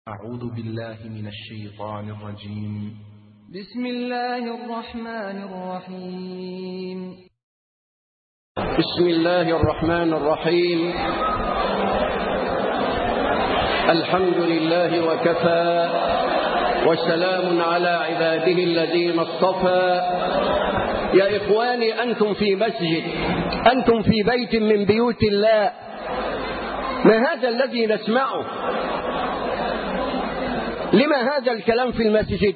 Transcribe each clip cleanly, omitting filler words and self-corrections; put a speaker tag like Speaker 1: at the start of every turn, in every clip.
Speaker 1: أعوذ بالله من الشيطان الرجيم.
Speaker 2: بسم الله الرحمن الرحيم.
Speaker 3: بسم الله الرحمن الرحيم. الحمد لله وكفى، وسلام على عباده الذين اصطفى. يا إخواني، أنتم في مسجد، أنتم في بيت من بيوت الله. ما هذا الذي نسمعه؟ لما هذا الكلام في المسجد؟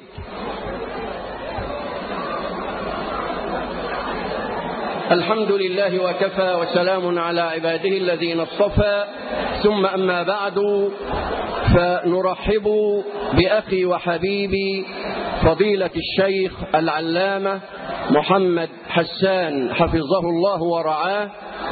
Speaker 3: الحمد لله وكفى، وسلام على عباده الذين اصطفى. ثم أما بعد، فنرحب بأخي وحبيبي فضيلة الشيخ العلامة محمد حسان حفظه الله ورعاه.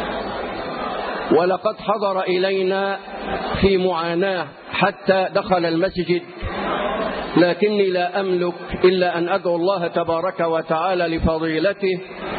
Speaker 3: ولقد حضر إلينا في معاناة حتى دخل المسجد، لكني لا أملك إلا أن أدعو الله تبارك وتعالى لفضيلته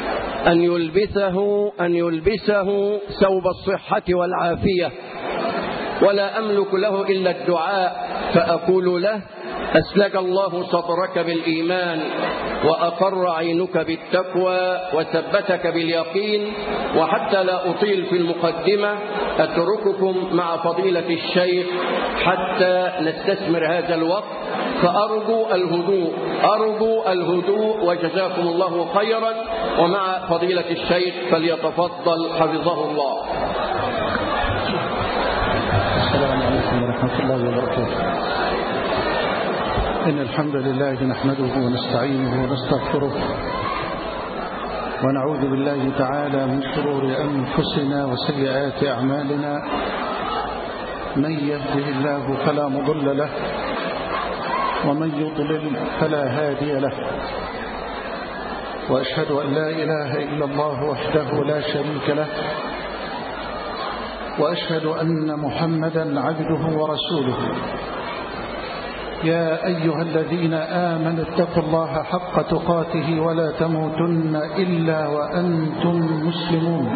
Speaker 3: أن يلبسه ثوب الصحة والعافية، ولا أملك له إلا الدعاء. فأقول له: أسلك الله صدرك بالإيمان، وأقر عينك بالتقوى، وثبتك باليقين. وحتى لا أطيل في المقدمة، أترككم مع فضيلة الشيخ حتى نستثمر هذا الوقت. فأرجو الهدوء وجزاكم الله خيرا. ومع فضيلة الشيخ فليتفضل حفظه الله.
Speaker 4: السلام عليكم ورحمة الله وبركاته. إن الحمد لله نحمده ونستعينه ونستغفره، ونعوذ بالله تعالى من شرور أنفسنا وسيئات أعمالنا. من يهده الله فلا مضل له، ومن يضلل فلا هادي له. وأشهد أن لا إله إلا الله وحده لا شريك له، وأشهد أن محمدا عبده ورسوله. يا أيها الذين آمنوا اتقوا الله حق تقاته ولا تموتن إلا وأنتم مسلمون.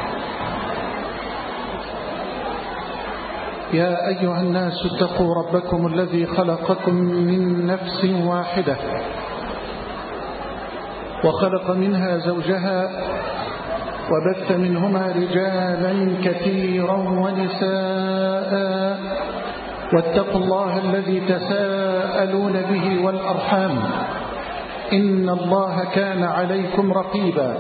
Speaker 4: يا أيها الناس اتقوا ربكم الذي خلقكم من نفس واحدة، وخلق منها زوجها، وبث منهما رجالا كثيرا ونساء. واتقوا الله الذي تساءلون به والأرحام، إن الله كان عليكم رقيبا.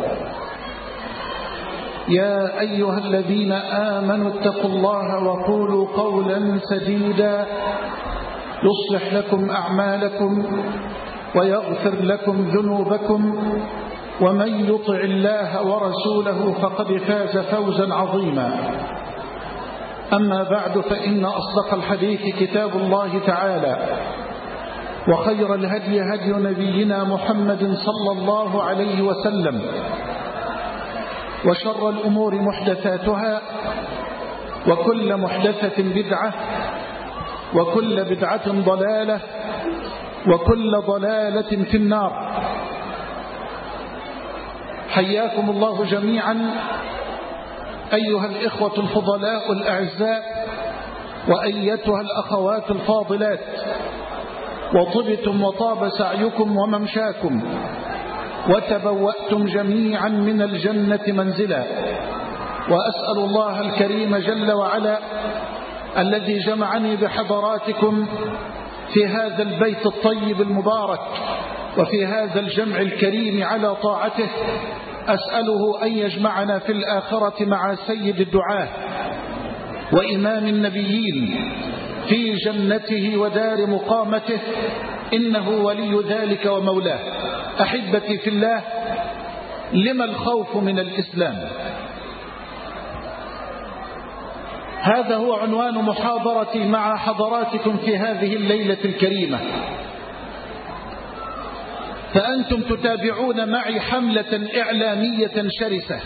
Speaker 4: يا أيها الذين آمنوا اتقوا الله وقولوا قولا سديدا يصلح لكم أعمالكم ويغفر لكم ذنوبكم، ومن يطع الله ورسوله فقد فاز فوزا عظيما. أما بعد، فإن أصدق الحديث كتاب الله تعالى، وخير الهدي هدي نبينا محمد صلى الله عليه وسلم، وشر الأمور محدثاتها، وكل محدثة بدعة، وكل بدعة ضلالة، وكل ضلالة في النار. حياكم الله جميعا أيها الإخوة الفضلاء الأعزاء، وأيتها الأخوات الفاضلات. وطبتم وطاب سعيكم وممشاكم، وتبوأتم جميعا من الجنة منزلا. وأسأل الله الكريم جل وعلا الذي جمعني بحضراتكم في هذا البيت الطيب المبارك، وفي هذا الجمع الكريم على طاعته، أسأله أن يجمعنا في الآخرة مع سيد الدعاة وإمام النبيين في جنته ودار مقامته، إنه ولي ذلك ومولاه. أحبتي في الله، لما الخوف من الإسلام؟ هذا هو عنوان محاضرتي مع حضراتكم في هذه الليلة الكريمة. فأنتم تتابعون معي حملة إعلامية شرسة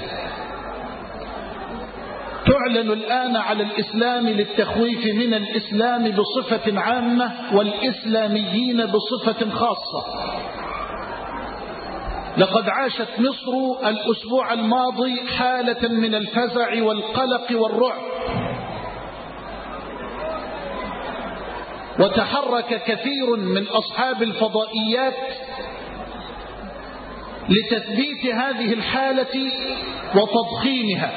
Speaker 4: تعلن الآن على الإسلام للتخويف من الإسلام بصفة عامة، والإسلاميين بصفة خاصة. لقد عاشت مصر الأسبوع الماضي حالة من الفزع والقلق والرعب، وتحرك كثير من أصحاب الفضائيات لتثبيت هذه الحالة وتضخيمها،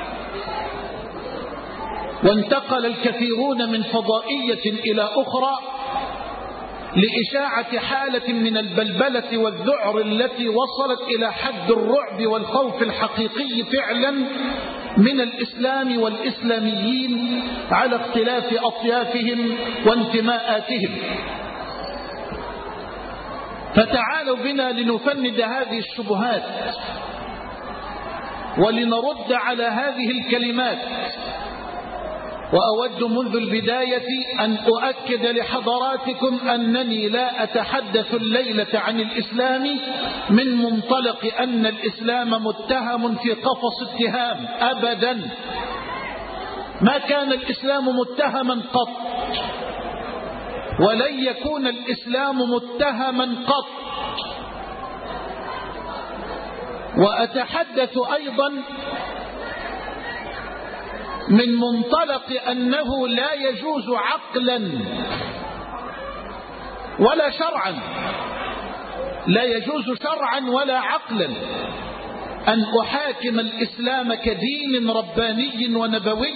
Speaker 4: وانتقل الكثيرون من فضائية إلى أخرى لإشاعة حالة من البلبلة والذعر التي وصلت إلى حد الرعب والخوف الحقيقي فعلا من الإسلام والإسلاميين على اختلاف أطيافهم وانتماءاتهم. فتعالوا بنا لنفند هذه الشبهات ولنرد على هذه الكلمات. وأود منذ البداية أن أؤكد لحضراتكم أنني لا أتحدث الليلة عن الإسلام من منطلق أن الإسلام متهم في قفص اتهام أبدا. ما كان الإسلام متهما قط، ولن يكون الإسلام متهما قط. وأتحدث أيضا من منطلق أنه لا يجوز عقلا ولا شرعا، لا يجوز شرعا ولا عقلا أن أحاكم الإسلام كدين رباني ونبوي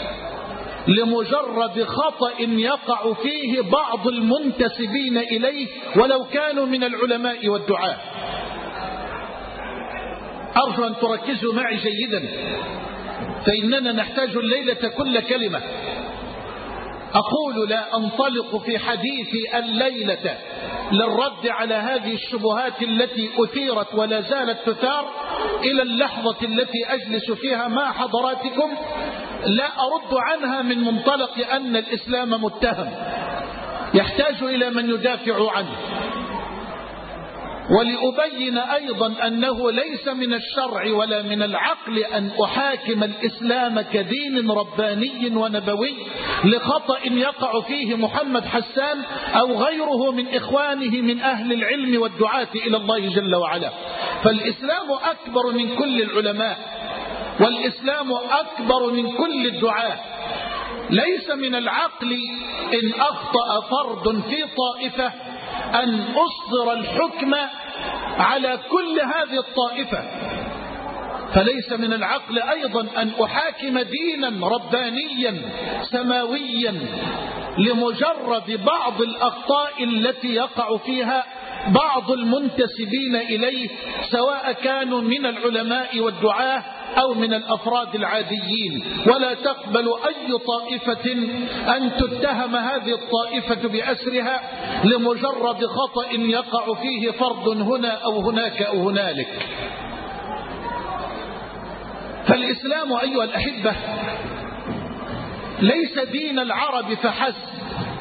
Speaker 4: لمجرد خطأ يقع فيه بعض المنتسبين إليه ولو كانوا من العلماء والدعاة. أرجو أن تركزوا معي جيدا، فإننا نحتاج الليلة كل كلمة. أقول لا أنطلق في حديثي الليلة للرد على هذه الشبهات التي أثيرت ولا زالت تثار إلى اللحظة التي أجلس فيها مع حضراتكم. لا أرد عنها من منطلق أن الإسلام متهم يحتاج إلى من يدافع عنه، ولأبين أيضا أنه ليس من الشرع ولا من العقل أن أحاكم الإسلام كدين رباني ونبوي لخطأ يقع فيه محمد حسان أو غيره من إخوانه من أهل العلم والدعاة إلى الله جل وعلا. فالإسلام أكبر من كل العلماء، والإسلام أكبر من كل الدعاة. ليس من العقل إن أخطأ فرد في طائفة أن أصدر الحكم على كل هذه الطائفة. فليس من العقل أيضا أن أحاكم دينا ربانيا سماويا لمجرد بعض الأخطاء التي يقع فيها بعض المنتسبين إليه، سواء كانوا من العلماء والدعاة أو من الأفراد العاديين. ولا تقبل أي طائفة أن تتهم هذه الطائفة بأسرها لمجرد خطأ يقع فيه فرد هنا أو هناك أو هنالك. فالإسلام أيها الأحبة ليس دين العرب فحسب،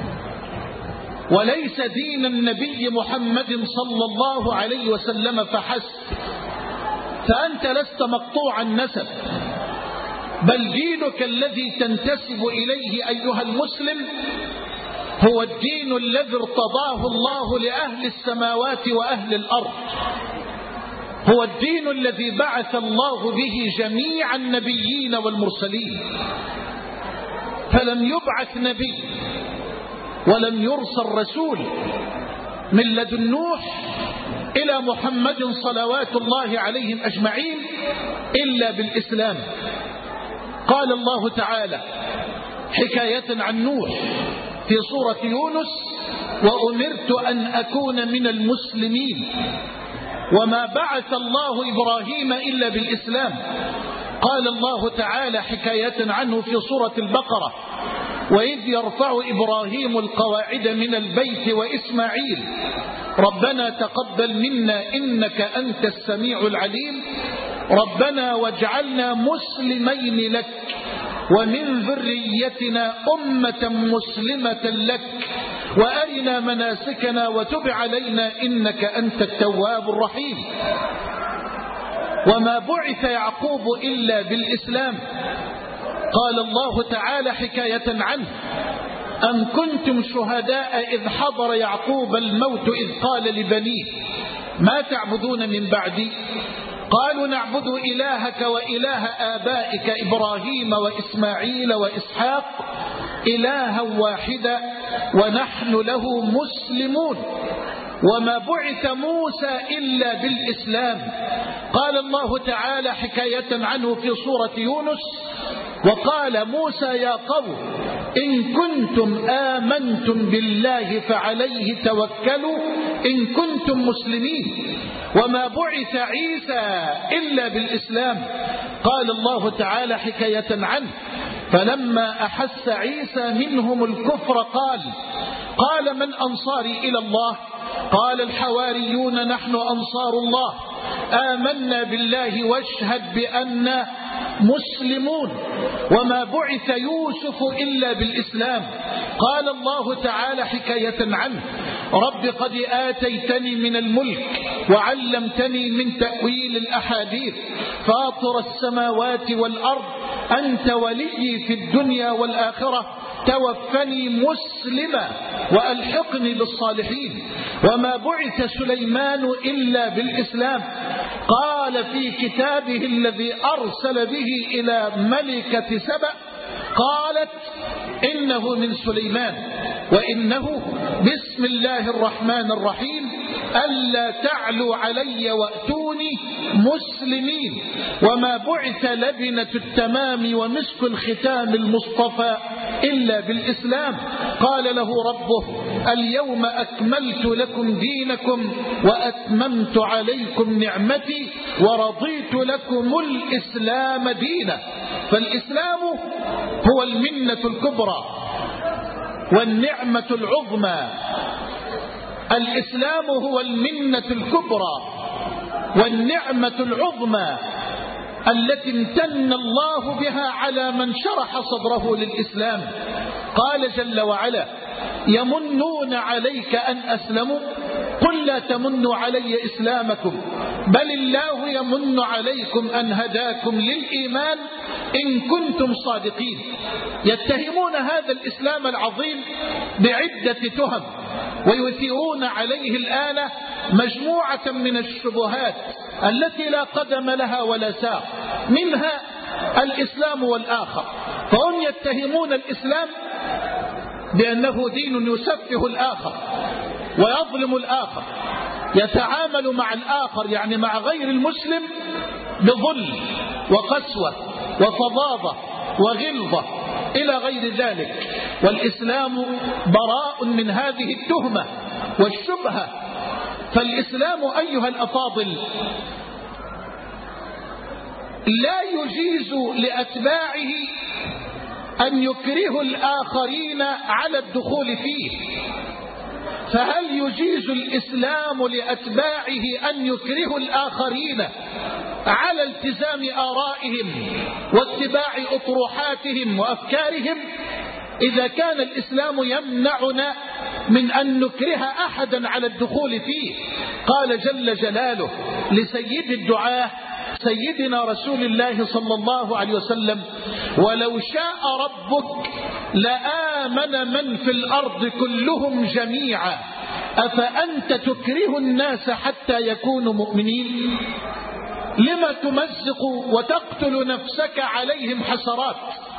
Speaker 4: وليس دين النبي محمد صلى الله عليه وسلم فحسب. فأنت لست مقطوع النسب، بل دينك الذي تنتسب إليه أيها المسلم هو الدين الذي ارتضاه الله لأهل السماوات وأهل الأرض، هو الدين الذي بعث الله به جميع النبيين والمرسلين. فلم يبعث نبي ولم يرسل رسول من لدن نوح إلى محمد صلوات الله عليهم أجمعين إلا بالإسلام. قال الله تعالى حكاية عن نوح في سورة يونس: وأمرت أن أكون من المسلمين. وما بعث الله إبراهيم إلا بالإسلام. قال الله تعالى حكاية عنه في سورة البقرة: وإذ يرفع إبراهيم القواعد من البيت وإسماعيل ربنا تقبل منا إنك أنت السميع العليم ربنا واجعلنا مسلمين لك ومن ذريتنا أمة مسلمة لك وأرنا مناسكنا وتب علينا إنك أنت التواب الرحيم. وما بعث يعقوب إلا بالإسلام. قال الله تعالى حكاية عنه: أم كنتم شهداء إذ حضر يعقوب الموت إذ قال لبنيه ما تعبدون من بعدي قالوا نعبد إلهك وإله آبائك إبراهيم وإسماعيل وإسحاق إلها واحدا ونحن له مسلمون. وما بعث موسى إلا بالإسلام. قال الله تعالى حكاية عنه في سورة يونس: وقال موسى يا قوم إن كنتم آمنتم بالله فعليه توكلوا إن كنتم مسلمين. وما بعث عيسى إلا بالإسلام. قال الله تعالى حكاية عنه: فلما أحس عيسى منهم الكفر قال من أنصاري إلى الله؟ قال الحواريون نحن أنصار الله آمنا بالله واشهد بأننا مسلمون. وما بعث يوسف إلا بالإسلام. قال الله تعالى حكاية عنه: رب قد آتيتني من الملك وعلمتني من تأويل الأحاديث فاطر السماوات والأرض أنت ولي في الدنيا والآخرة توفني مسلما وألحقني بالصالحين. وما بعث سليمان إلا بالإسلام. قال في كتابه الذي أرسل به إلى ملكة سبأ قالت إنه من سليمان وإنه بسم الله الرحمن الرحيم ألا تعلوا علي وأتوني مسلمين. وما بعث لبنة التمام ومسك الختام المصطفى إلا بالإسلام. قال له ربه اليوم أكملت لكم دينكم وأتممت عليكم نعمتي ورضيت لكم الإسلام دينا. فالإسلام هو المنة الكبرى والنعمة العظمى. الإسلام هو المنة الكبرى والنعمة العظمى التي امتن الله بها على من شرح صدره للإسلام. قال جل وعلا: يمنون عليك أن أسلموا قل لا تمنوا علي إسلامكم بل الله يمن عليكم أن هداكم للإيمان إن كنتم صادقين. يتهمون هذا الإسلام العظيم بعدة تهم ويثيرون عليه الآن مجموعة من الشبهات التي لا قدم لها ولا ساق، منها الإسلام والآخر. فهم يتهمون الإسلام بأنه دين يسفه الآخر ويظلم الآخر، يتعامل مع الآخر يعني مع غير المسلم بظلم وقسوة وفظاظة وغلظة إلى غير ذلك. والإسلام براء من هذه التهمة والشبهة. فالإسلام أيها الأفاضل لا يجيز لأتباعه أن يكرهوا الآخرين على الدخول فيه. فهل يجيز الإسلام لأتباعه أن يكرهوا الآخرين على التزام آرائهم واتباع أطروحاتهم وأفكارهم؟ إذا كان الإسلام يمنعنا من أن نكره أحدا على الدخول فيه. قال جل جلاله لسيد الدعاة سيدنا رسول الله صلى الله عليه وسلم: ولو شاء ربك لآمن من في الأرض كلهم جميعا أفأنت تكره الناس حتى يكونوا مؤمنين؟ لما تمزق وتقتل نفسك عليهم حسرات؟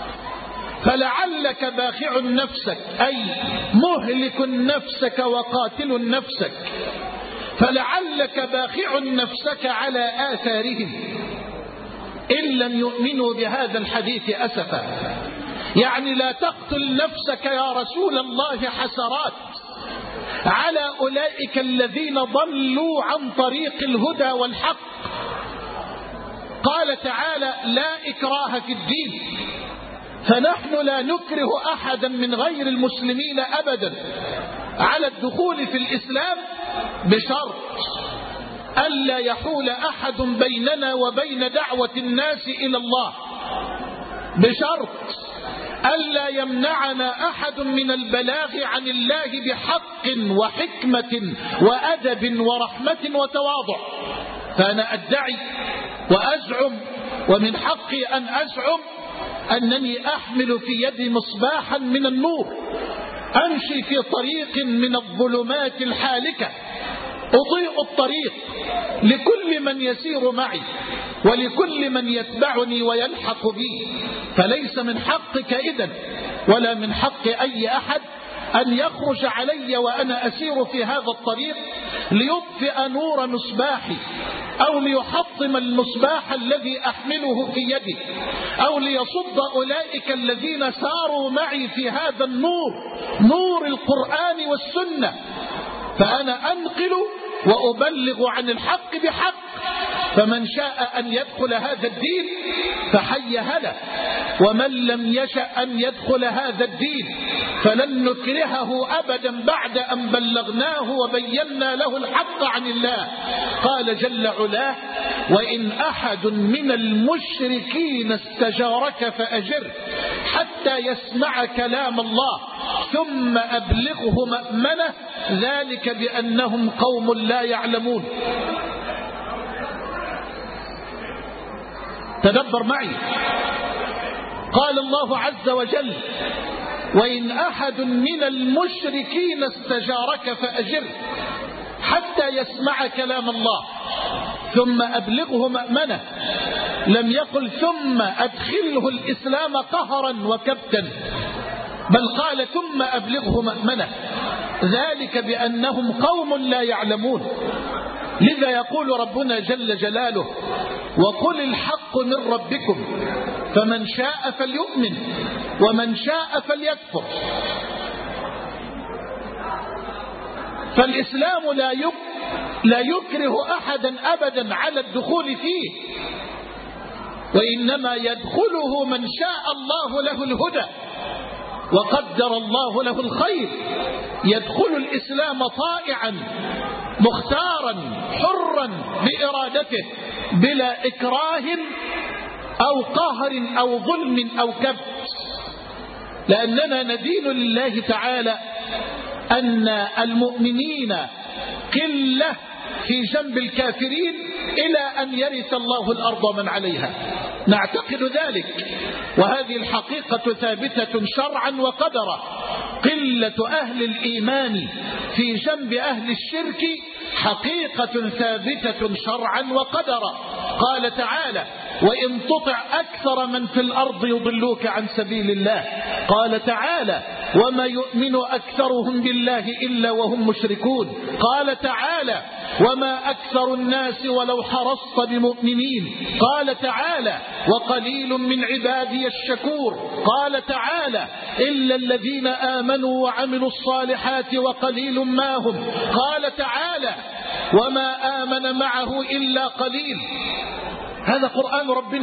Speaker 4: فلعلك باخع نفسك أي مهلك نفسك وقاتل نفسك، فلعلك باخع نفسك على آثارهم إن لم يؤمنوا بهذا الحديث أسفا. يعني لا تقتل نفسك يا رسول الله حسرات على أولئك الذين ضلوا عن طريق الهدى والحق. قال تعالى: لا إكراه في الدين. فنحن لا نكره أحدا من غير المسلمين أبدا على الدخول في الإسلام بشرط ألا يحول أحد بيننا وبين دعوة الناس إلى الله، بشرط ألا يمنعنا أحد من البلاغ عن الله بحق وحكمة وأدب ورحمة وتواضع. فأنا أدعي وأزعم ومن حقي أن أزعم أنني أحمل في يدي مصباحا من النور، أمشي في طريق من الظلمات الحالكة، أضيء الطريق لكل من يسير معي ولكل من يتبعني ويلحق بي. فليس من حقك إذن ولا من حق أي أحد أن يخرج علي وأنا أسير في هذا الطريق ليطفئ نور مصباحي، أو ليحطم المصباح الذي أحمله في يدي، أو ليصد أولئك الذين ساروا معي في هذا النور، نور القرآن والسنة، فأنا أنقل وأبلغ عن الحق بحق، فمن شاء أن يدخل هذا الدين فحي هلا، ومن لم يشأ أن يدخل هذا الدين فلن نكرهه أبدا بعد أن بلغناه وبينا له الحق عن الله. قال جل علاه: وإن أحد من المشركين استجارك فأجره حتى يسمع كلام الله ثم أبلغه مأمنه ذلك بأنهم قوم لا يعلمون. تدبر معي، قال الله عز وجل: وإن أحد من المشركين استجارك فأجره حتى يسمع كلام الله ثم أبلغه مأمنه. لم يقل ثم أدخله الإسلام قهرا وكبتا، بل قال ثم أبلغه مأمنه ذلك بأنهم قوم لا يعلمون. لذا يقول ربنا جل جلاله: وقل الحق من ربكم فمن شاء فليؤمن ومن شاء فليكفر. فالإسلام لا يكره أحدا أبدا على الدخول فيه، وإنما يدخله من شاء الله له الهدى وقدر الله له الخير. يدخل الإسلام طائعا مختارا حرا بإرادته بلا إكراه أو قهر أو ظلم أو كبت، لأننا ندين لله تعالى أن المؤمنين قلة في جنب الكافرين إلى أن يرث الله الأرض ومن عليها، نعتقد ذلك، وهذه الحقيقة ثابتة شرعا وقدرا. قلة أهل الإيمان في جنب أهل الشرك حقيقة ثابتة شرعا وقدرا. قال تعالى: وإن تطع أكثر من في الأرض يضلوك عن سبيل الله. قال تعالى: وما يؤمن أكثرهم بالله إلا وهم مشركون. قال تعالى: وما أكثر الناس ولو حرصت بمؤمنين. قال تعالى: وقليل من عبادي الشكور. قال تعالى: إلا الذين آمنوا وعملوا الصالحات وقليل ما هم. قال تعالى: وما آمن معه إلا قليل. هذا قرآن ربنا.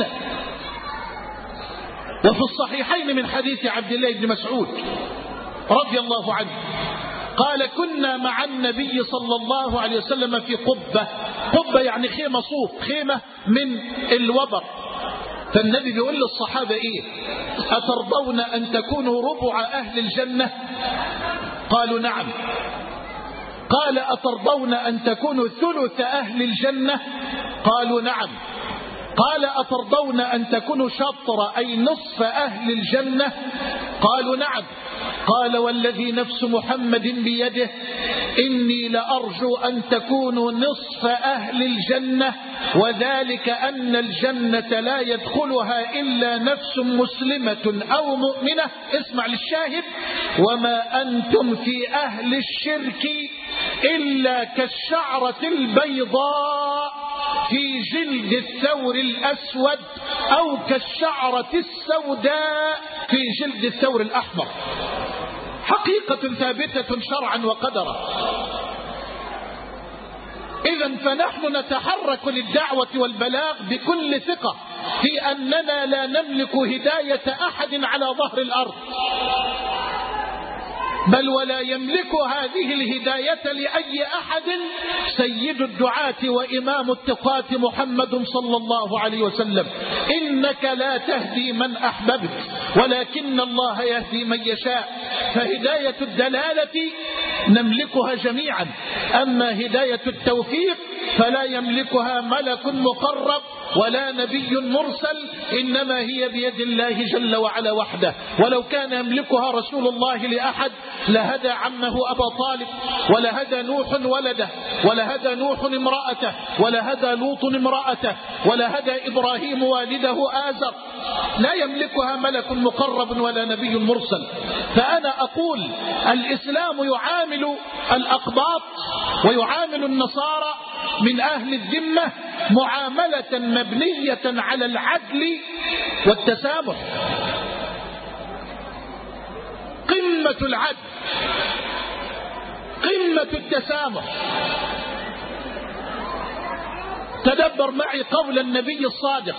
Speaker 4: وفي الصحيحين من حديث عبد الله بن مسعود رضي الله عنه قال: كنا مع النبي صلى الله عليه وسلم في قبة يعني خيمة صوف، خيمة من الوبر. فالنبي بيقول للصحابة: إيه أترضون أن تكونوا ربع أهل الجنة؟ قالوا: نعم. قال: أترضون أن تكونوا ثلث أهل الجنة؟ قالوا: نعم. قال: أترضون أن تكونوا شطر أي نصف أهل الجنة؟ قالوا: نعم. قال: والذي نفس محمد بيده إني لأرجو أن تكونوا نصف أهل الجنة، وذلك أن الجنة لا يدخلها إلا نفس مسلمة أو مؤمنة. اسمع للشاهد: وما أنتم في أهل الشرك إلا كالشعرة البيضاء في جلد الثور الأسود أو كالشعرة السوداء في جلد الثور الأحمر. حقيقة ثابتة شرعا وقدرا. إذن فنحن نتحرك للدعوة والبلاغ بكل ثقة في أننا لا نملك هداية أحد على ظهر الأرض، بل ولا يملك هذه الهداية لأي أحد سيد الدعاة وإمام التقاة محمد صلى الله عليه وسلم: إنك لا تهدي من أحببت ولكن الله يهدي من يشاء. فهداية الدلالة نملكها جميعا، أما هداية التوفيق فلا يملكها ملك مقرب ولا نبي مرسل، إنما هي بيد الله جل وعلا وحده. ولو كان يملكها رسول الله لأحد لهدى عمه أبا طالب، ولهدى نوح ولده، ولهدى نوح امرأته، ولهدى لوط امرأته، ولهدى إبراهيم والده آزر. لا يملكها ملك مقرب ولا نبي مرسل. فأنا أقول الإسلام يعامل الأقباط ويعامل النصارى من أهل الذمة معاملة مبنية على العدل والتسامح، قمة العدل، قمة التسامح. تدبر معي قول النبي الصادق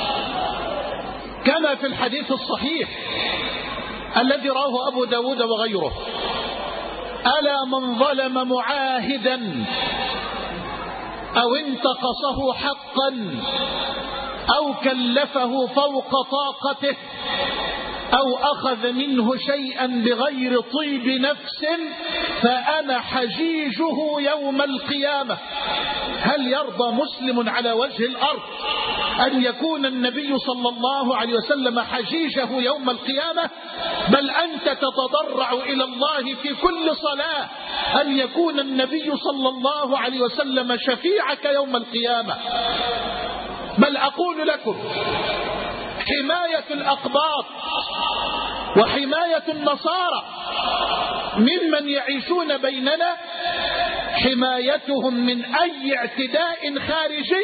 Speaker 4: كما في الحديث الصحيح الذي رواه أبو داود وغيره: ألا من ظلم معاهدا أو انتقصه حقا أو كلفه فوق طاقته أو أخذ منه شيئا بغير طيب نفس فأنا حجيجه يوم القيامة. هل يرضى مسلم على وجه الأرض أن يكون النبي صلى الله عليه وسلم حجيجه يوم القيامة؟ بل أنت تتضرع إلى الله في كل صلاة أن يكون النبي صلى الله عليه وسلم شفيعك يوم القيامة. بل أقول لكم حماية الأقباط وحماية النصارى ممن يعيشون بيننا حمايتهم من أي اعتداء خارجي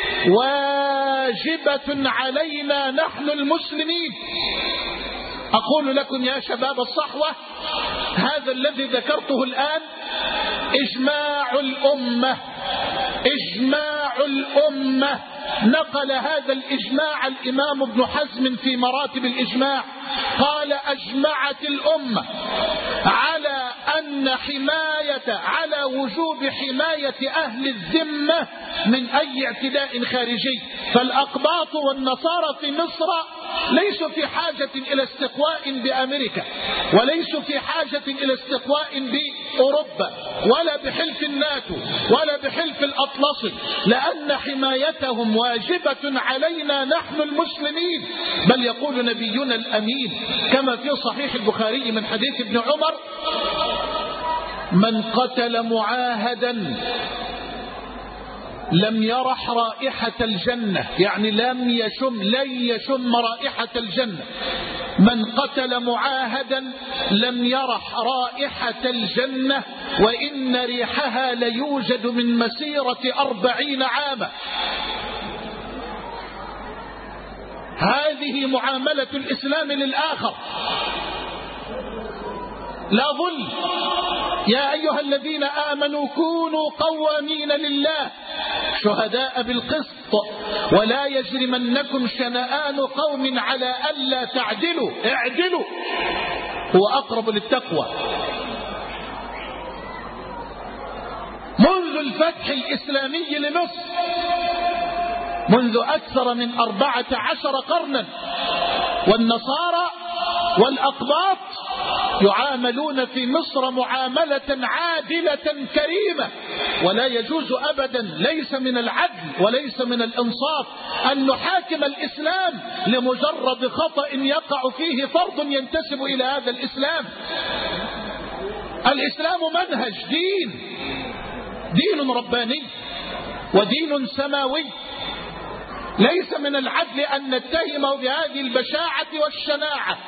Speaker 4: واجبة علينا نحن المسلمين. أقول لكم يا شباب الصحوة، هذا الذي ذكرته الآن إجماع الأمة، إجماع الأمة. نقل هذا الإجماع الإمام ابن حزم في مراتب الإجماع، قال أجمعت الأمة على أن على وجوب حماية أهل الذمة من أي اعتداء خارجي. فالأقباط والنصارى في مصر ليسوا في حاجة إلى استقواء بأمريكا، وليسوا في حاجة إلى استقواء بأوروبا ولا بحلف الناتو ولا بحلف الأطلسي، لأن حمايتهم واجبة علينا نحن المسلمين. بل يقول نبينا الأمين كما في صحيح البخاري من حديث ابن عمر: من قتل معاهدا لم يرح رائحة الجنة، يعني لن يشم رائحة الجنة. من قتل معاهدا لم يرح رائحة الجنة وإن ريحها ليوجد من مسيرة 40 عاما. هذه معاملة الإسلام للآخر، لا ظلم. يا أيها الذين آمنوا كونوا قوامين لله شهداء بالقسط ولا يجرمنكم شنآن قوم على ألا تعدلوا، اعدلوا هو أقرب للتقوى. منذ الفتح الإسلامي لمصر، منذ أكثر من 14 قرنا، والنصارى والأقباط يعاملون في مصر معاملة عادلة كريمة. ولا يجوز أبدا، ليس من العدل وليس من الإنصاف أن نحاكم الإسلام لمجرد خطأ يقع فيه فرد ينتسب إلى هذا الإسلام. الإسلام منهج، دين رباني ودين سماوي. ليس من العدل أن نتهمه بهذه البشاعة والشناعة.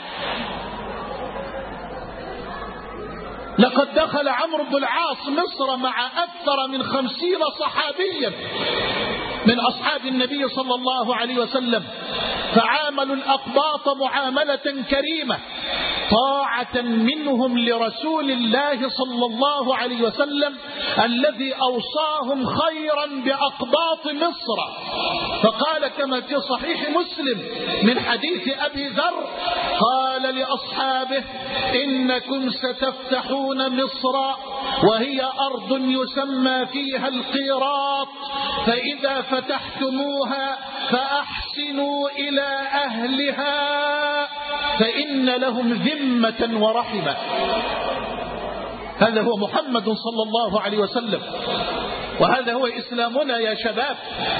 Speaker 4: لقد دخل عمرو بن العاص مصر مع أكثر من 50 صحابيا من أصحاب النبي صلى الله عليه وسلم، فعاملوا الأقباط معاملة كريمة طاعة منهم لرسول الله صلى الله عليه وسلم الذي أوصاهم خيرا بأقباط مصر. فقال كما في صحيح مسلم من حديث أبي ذر، قال لأصحابه: إنكم ستفتحون مصر وهي أرض يسمى فيها القيراط، فإذا فتحتموها فأحسنوا إلى أهلها فإن لهم ذمة ورحمة. هذا هو محمد صلى الله عليه وسلم. وهذا هو إسلامنا يا شباب.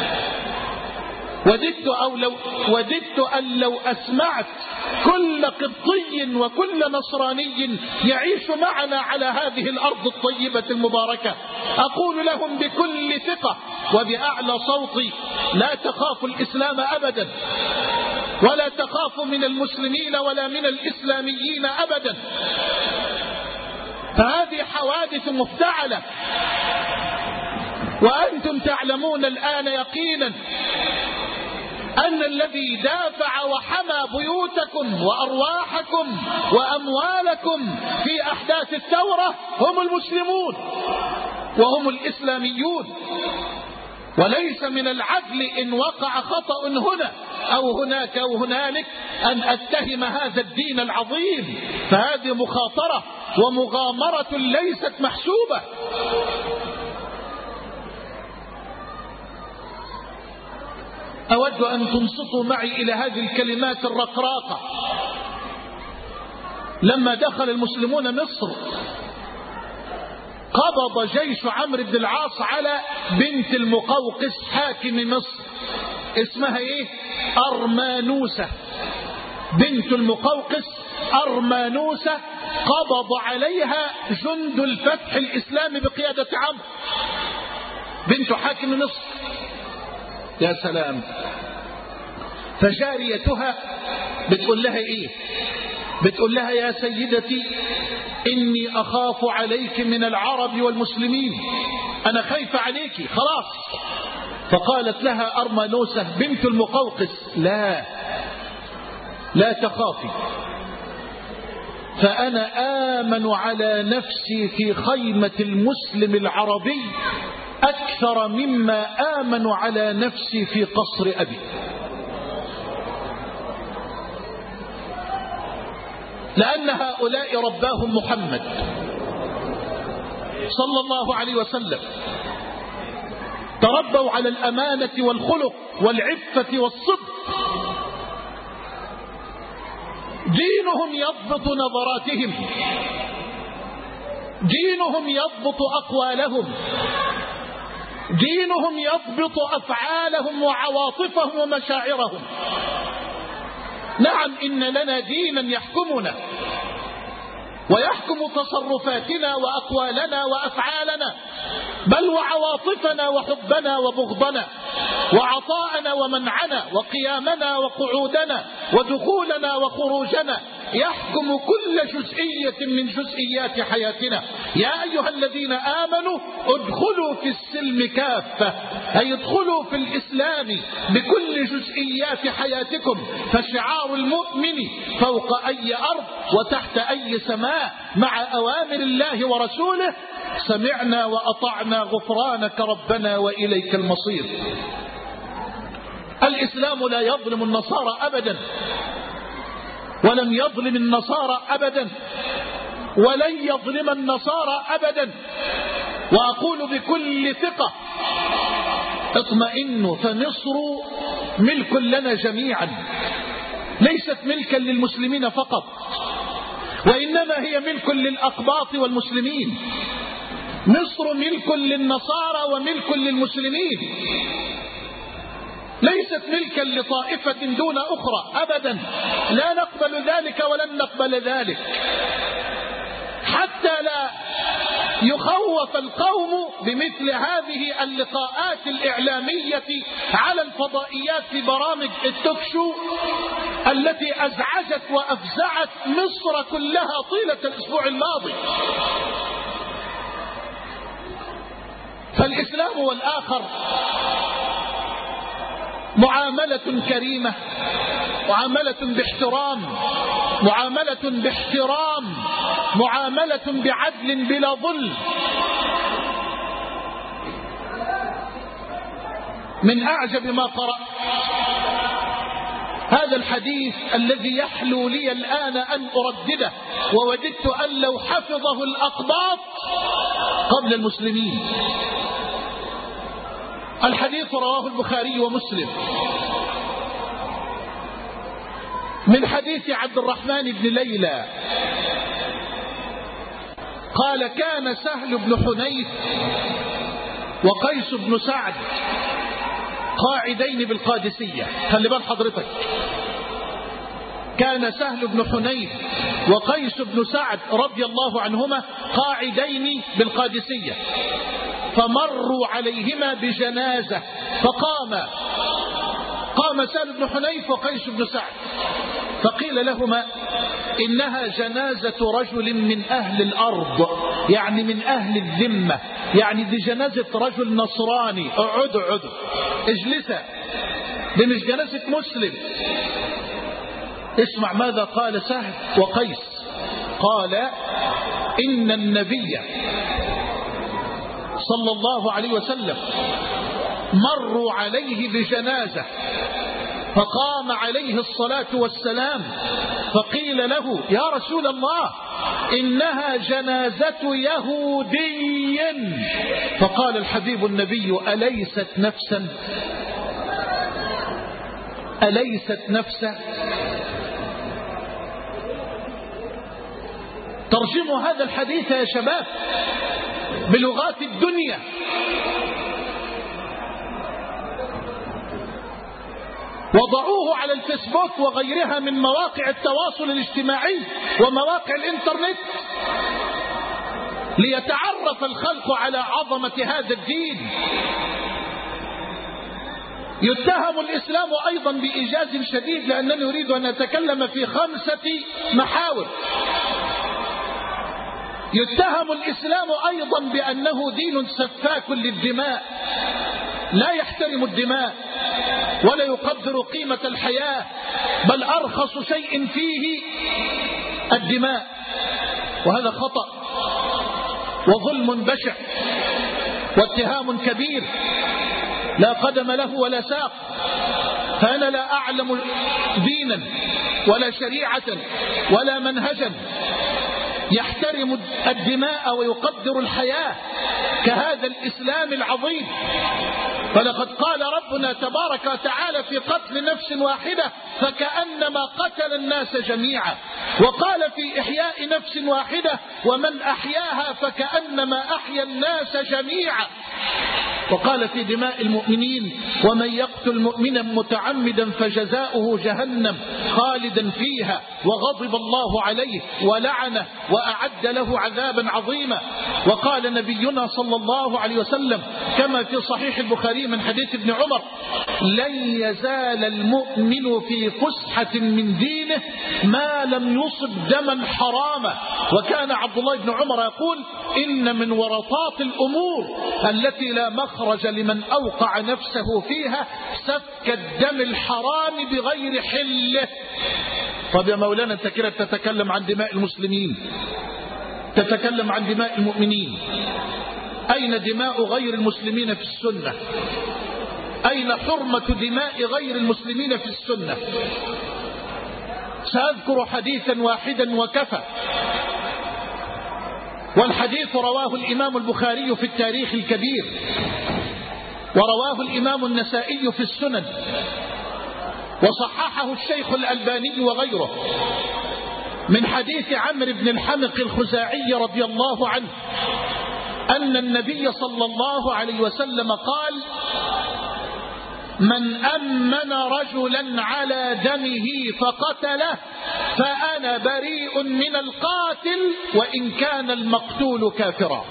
Speaker 4: وددت أن لو أسمعت كل قبطي وكل نصراني يعيش معنا على هذه الأرض الطيبة المباركة أقول لهم بكل ثقة وبأعلى صوتي: لا تخافوا الإسلام أبدا، ولا تخافوا من المسلمين ولا من الإسلاميين أبدا. فهذه حوادث مفتعلة، وأنتم تعلمون الآن يقينا أن الذي دافع وحمى بيوتكم وأرواحكم وأموالكم في أحداث الثورة هم المسلمون وهم الإسلاميون. وليس من العدل إن وقع خطأ هنا أو هناك أو هنالك أن أتهم هذا الدين العظيم، فهذه مخاطرة ومغامرة ليست محسوبة. أود أن تنصتوا معي إلى هذه الكلمات الرقراقة. لما دخل المسلمون مصر قبض جيش عمرو بن العاص على بنت المقوقس حاكم مصر، اسمها ايه؟ أرمانوسة. بنت المقوقس أرمانوسة قبض عليها جند الفتح الإسلامي بقيادة عمرو، بنت حاكم مصر. يا سلام. فجاريتها بتقول لها ايه؟ بتقول لها: يا سيدتي إني أخاف عليك من العرب والمسلمين، أنا خايفة عليك خلاص. فقالت لها أرمانوسة بنت المقوقس: لا تخافي، فأنا آمن على نفسي في خيمة المسلم العربي أكثر مما آمن على نفسي في قصر أبي. لأن هؤلاء رباهم محمد صلى الله عليه وسلم، تربوا على الأمانة والخلق والعفة والصدق. دينهم يضبط نظراتهم، دينهم يضبط أقوالهم، دينهم يضبط أفعالهم وعواطفهم ومشاعرهم. نعم، إن لنا دينا يحكمنا ويحكم تصرفاتنا وأقوالنا وأفعالنا، بل وعواطفنا وحبنا وبغضنا وعطاءنا ومنعنا وقيامنا وقعودنا ودخولنا وخروجنا، يحكم كل جزئية من جزئيات حياتنا. يا أيها الذين آمنوا ادخلوا في السلم كافة، أي ادخلوا في الإسلام بكل جزئيات حياتكم، فشعار المؤمن فوق أي أرض وتحت أي سماء، مع أوامر الله ورسوله: سمعنا وأطعنا غفرانك ربنا وإليك المصير. الإسلام لا يظلم النصارى أبدا، ولم يظلم النصارى أبدا، ولن يظلم النصارى أبدا. وأقول بكل ثقة: اطمئنوا، فمصر ملك لنا جميعا، ليست ملكا للمسلمين فقط، وإنما هي ملك للأقباط والمسلمين. مصر ملك للنصارى وملك للمسلمين، ليست ملكا لطائفة دون أخرى أبدا. لا نقبل ذلك ولن نقبل ذلك، حتى لا يخوف القوم بمثل هذه اللقاءات الإعلامية على الفضائيات في برامج التوكشو التي أزعجت وأفزعت مصر كلها طيلة الأسبوع الماضي. فالإسلام والآخر معاملة كريمة، معاملة باحترام، معاملة باحترام، معاملة بعدل بلا ظلم. من أعجب ما قرأت هذا الحديث الذي يحلو لي الآن أن أردده، ووددت أن لو حفظه الأقباط قبل المسلمين. الحديث رواه البخاري ومسلم من حديث عبد الرحمن بن ليلى قال: كان سهل بن حنيف وقيس بن سعد قاعدين بالقادسية. خلي بال حضرتك، كان سهل بن حنيف وقيس بن سعد رضي الله عنهما قاعدين بالقادسية، فمروا عليهما بجنازة قام سهل بن حنيف وقيس بن سعد، فقيل لهما إنها جنازة رجل من أهل الأرض، يعني من أهل الذمة، يعني دي جنازة رجل نصراني، اقعدوا اجلسا، دي مش جنازة مسلم. اسمع ماذا قال سهل وقيس، قال إن النبي صلى الله عليه وسلم مروا عليه بجنازة فقام عليه الصلاة والسلام، فقيل له يا رسول الله إنها جنازة يهودي، فقال الحبيب النبي أليست نفسا. ترجموا هذا الحديث يا شباب بلغات الدنيا. وضعوه على الفيسبوك وغيرها من مواقع التواصل الاجتماعي ومواقع الانترنت ليتعرف الخلق على عظمة هذا الدين. يتهم الإسلام أيضا بإيجاز شديد، لأنني أريد أن أتكلم في 5 محاور. يتهم الإسلام أيضا بأنه دين سفاك للدماء، لا يحترم الدماء ولا يقدر قيمة الحياة، بل أرخص شيء فيه الدماء، وهذا خطأ وظلم بشع واتهام كبير لا قدم له ولا ساق. فأنا لا أعلم دينا ولا شريعة ولا منهجا يحترم الدماء ويقدر الحياة كهذا الإسلام العظيم. فلقد قال ربنا تبارك وتعالى في قتل نفس واحدة فكأنما قتل الناس جميعا، وقال في إحياء نفس واحدة ومن أحياها فكأنما أحيا الناس جميعا، وقال في دماء المؤمنين ومن يقتل مؤمنا متعمدا فجزاؤه جهنم خالدا فيها وغضب الله عليه ولعنه وأعد له عذابا عظيما. وقال نبينا صلى الله عليه وسلم كما في صحيح البخاري من حديث ابن عمر لن يزال المؤمن في فسحة من دينه ما لم يصب دما حراما. وكان عبد الله بن عمر يقول إن من ورطات الأمور التي لا مخرج لمن أوقع نفسه فيها سفك الدم الحرام بغير حله. طب يا مولانا أنت كده تتكلم عن دماء المسلمين، تتكلم عن دماء المؤمنين، أين دماء غير المسلمين في السنة؟ أين حرمة دماء غير المسلمين في السنة؟ سأذكر حديثا واحدا وكفى، والحديث رواه الإمام البخاري في التاريخ الكبير، ورواه الإمام النسائي في السنن، وصححه الشيخ الألباني وغيره، من حديث عمرو بن الحمق الخزاعي رضي الله عنه أن النبي صلى الله عليه وسلم قال من أمن رجلا على دمه فقتله فأنا بريء من القاتل وإن كان المقتول كافرا.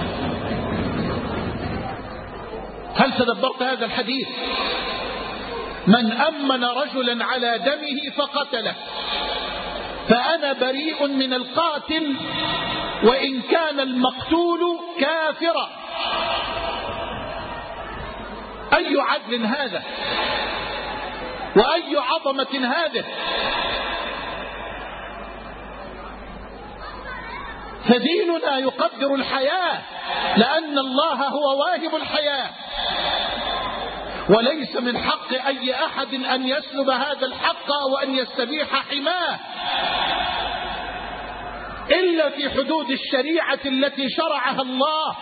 Speaker 4: هل تدبرت هذا الحديث؟ من أمن رجلا على دمه فقتله فأنا بريء من القاتل وإن كان المقتول كافرا. أي عدل هذا وأي عظمة هذه. فديننا يقدر الحياة لأن الله هو واهب الحياة، وليس من حق أي أحد أن يسلب هذا الحق وأن يستبيح حماه إلا في حدود الشريعة التي شرعها الله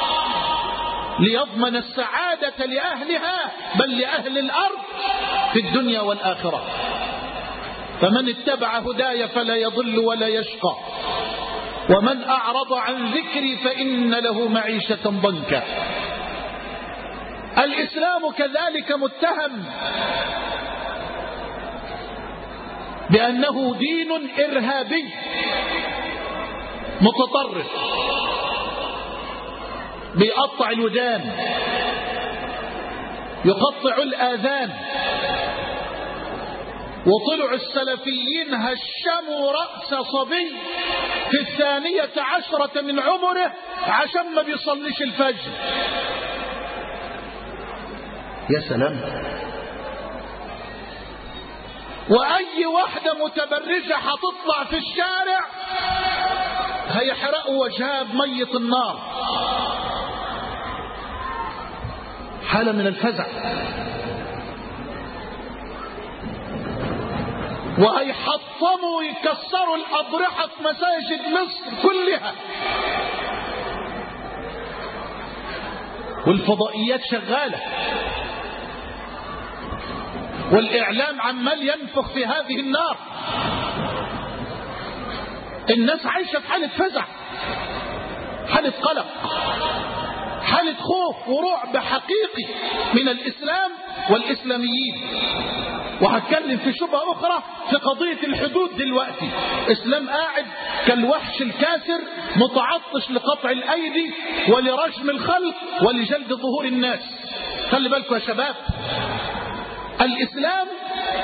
Speaker 4: ليضمن السعادة لأهلها بل لأهل الأرض في الدنيا والآخرة. فمن اتبع هداي فلا يضل ولا يشقى ومن أعرض عن ذكري فإن له معيشة ضنكا. الإسلام كذلك متهم بأنه دين إرهابي متطرف بيقطع الودان، يقطع الآذان. وطلعوا السلفيين هشموا رأس صبي في 12 من عمره عشان ما بيصليش الفجر. يا سلام. وأي واحدة متبرجة هتطلع في الشارع هيحرقوا وجهها بمية النار. حالة من الفزع. وهيحطموا ويكسروا الأضرحة في مساجد مصر كلها. والفضائيات شغالة، والإعلام عمال ينفخ في هذه النار. الناس عايشة في حالة فزع، حالة قلق، حالة خوف ورعب حقيقي من الإسلام والإسلاميين. وهتكلم في شبهة أخرى في قضية الحدود دلوقتي. إسلام قاعد كالوحش الكاسر متعطش لقطع الأيدي ولرجم الخلق ولجلد ظهور الناس. خلي بالكم يا شباب، الإسلام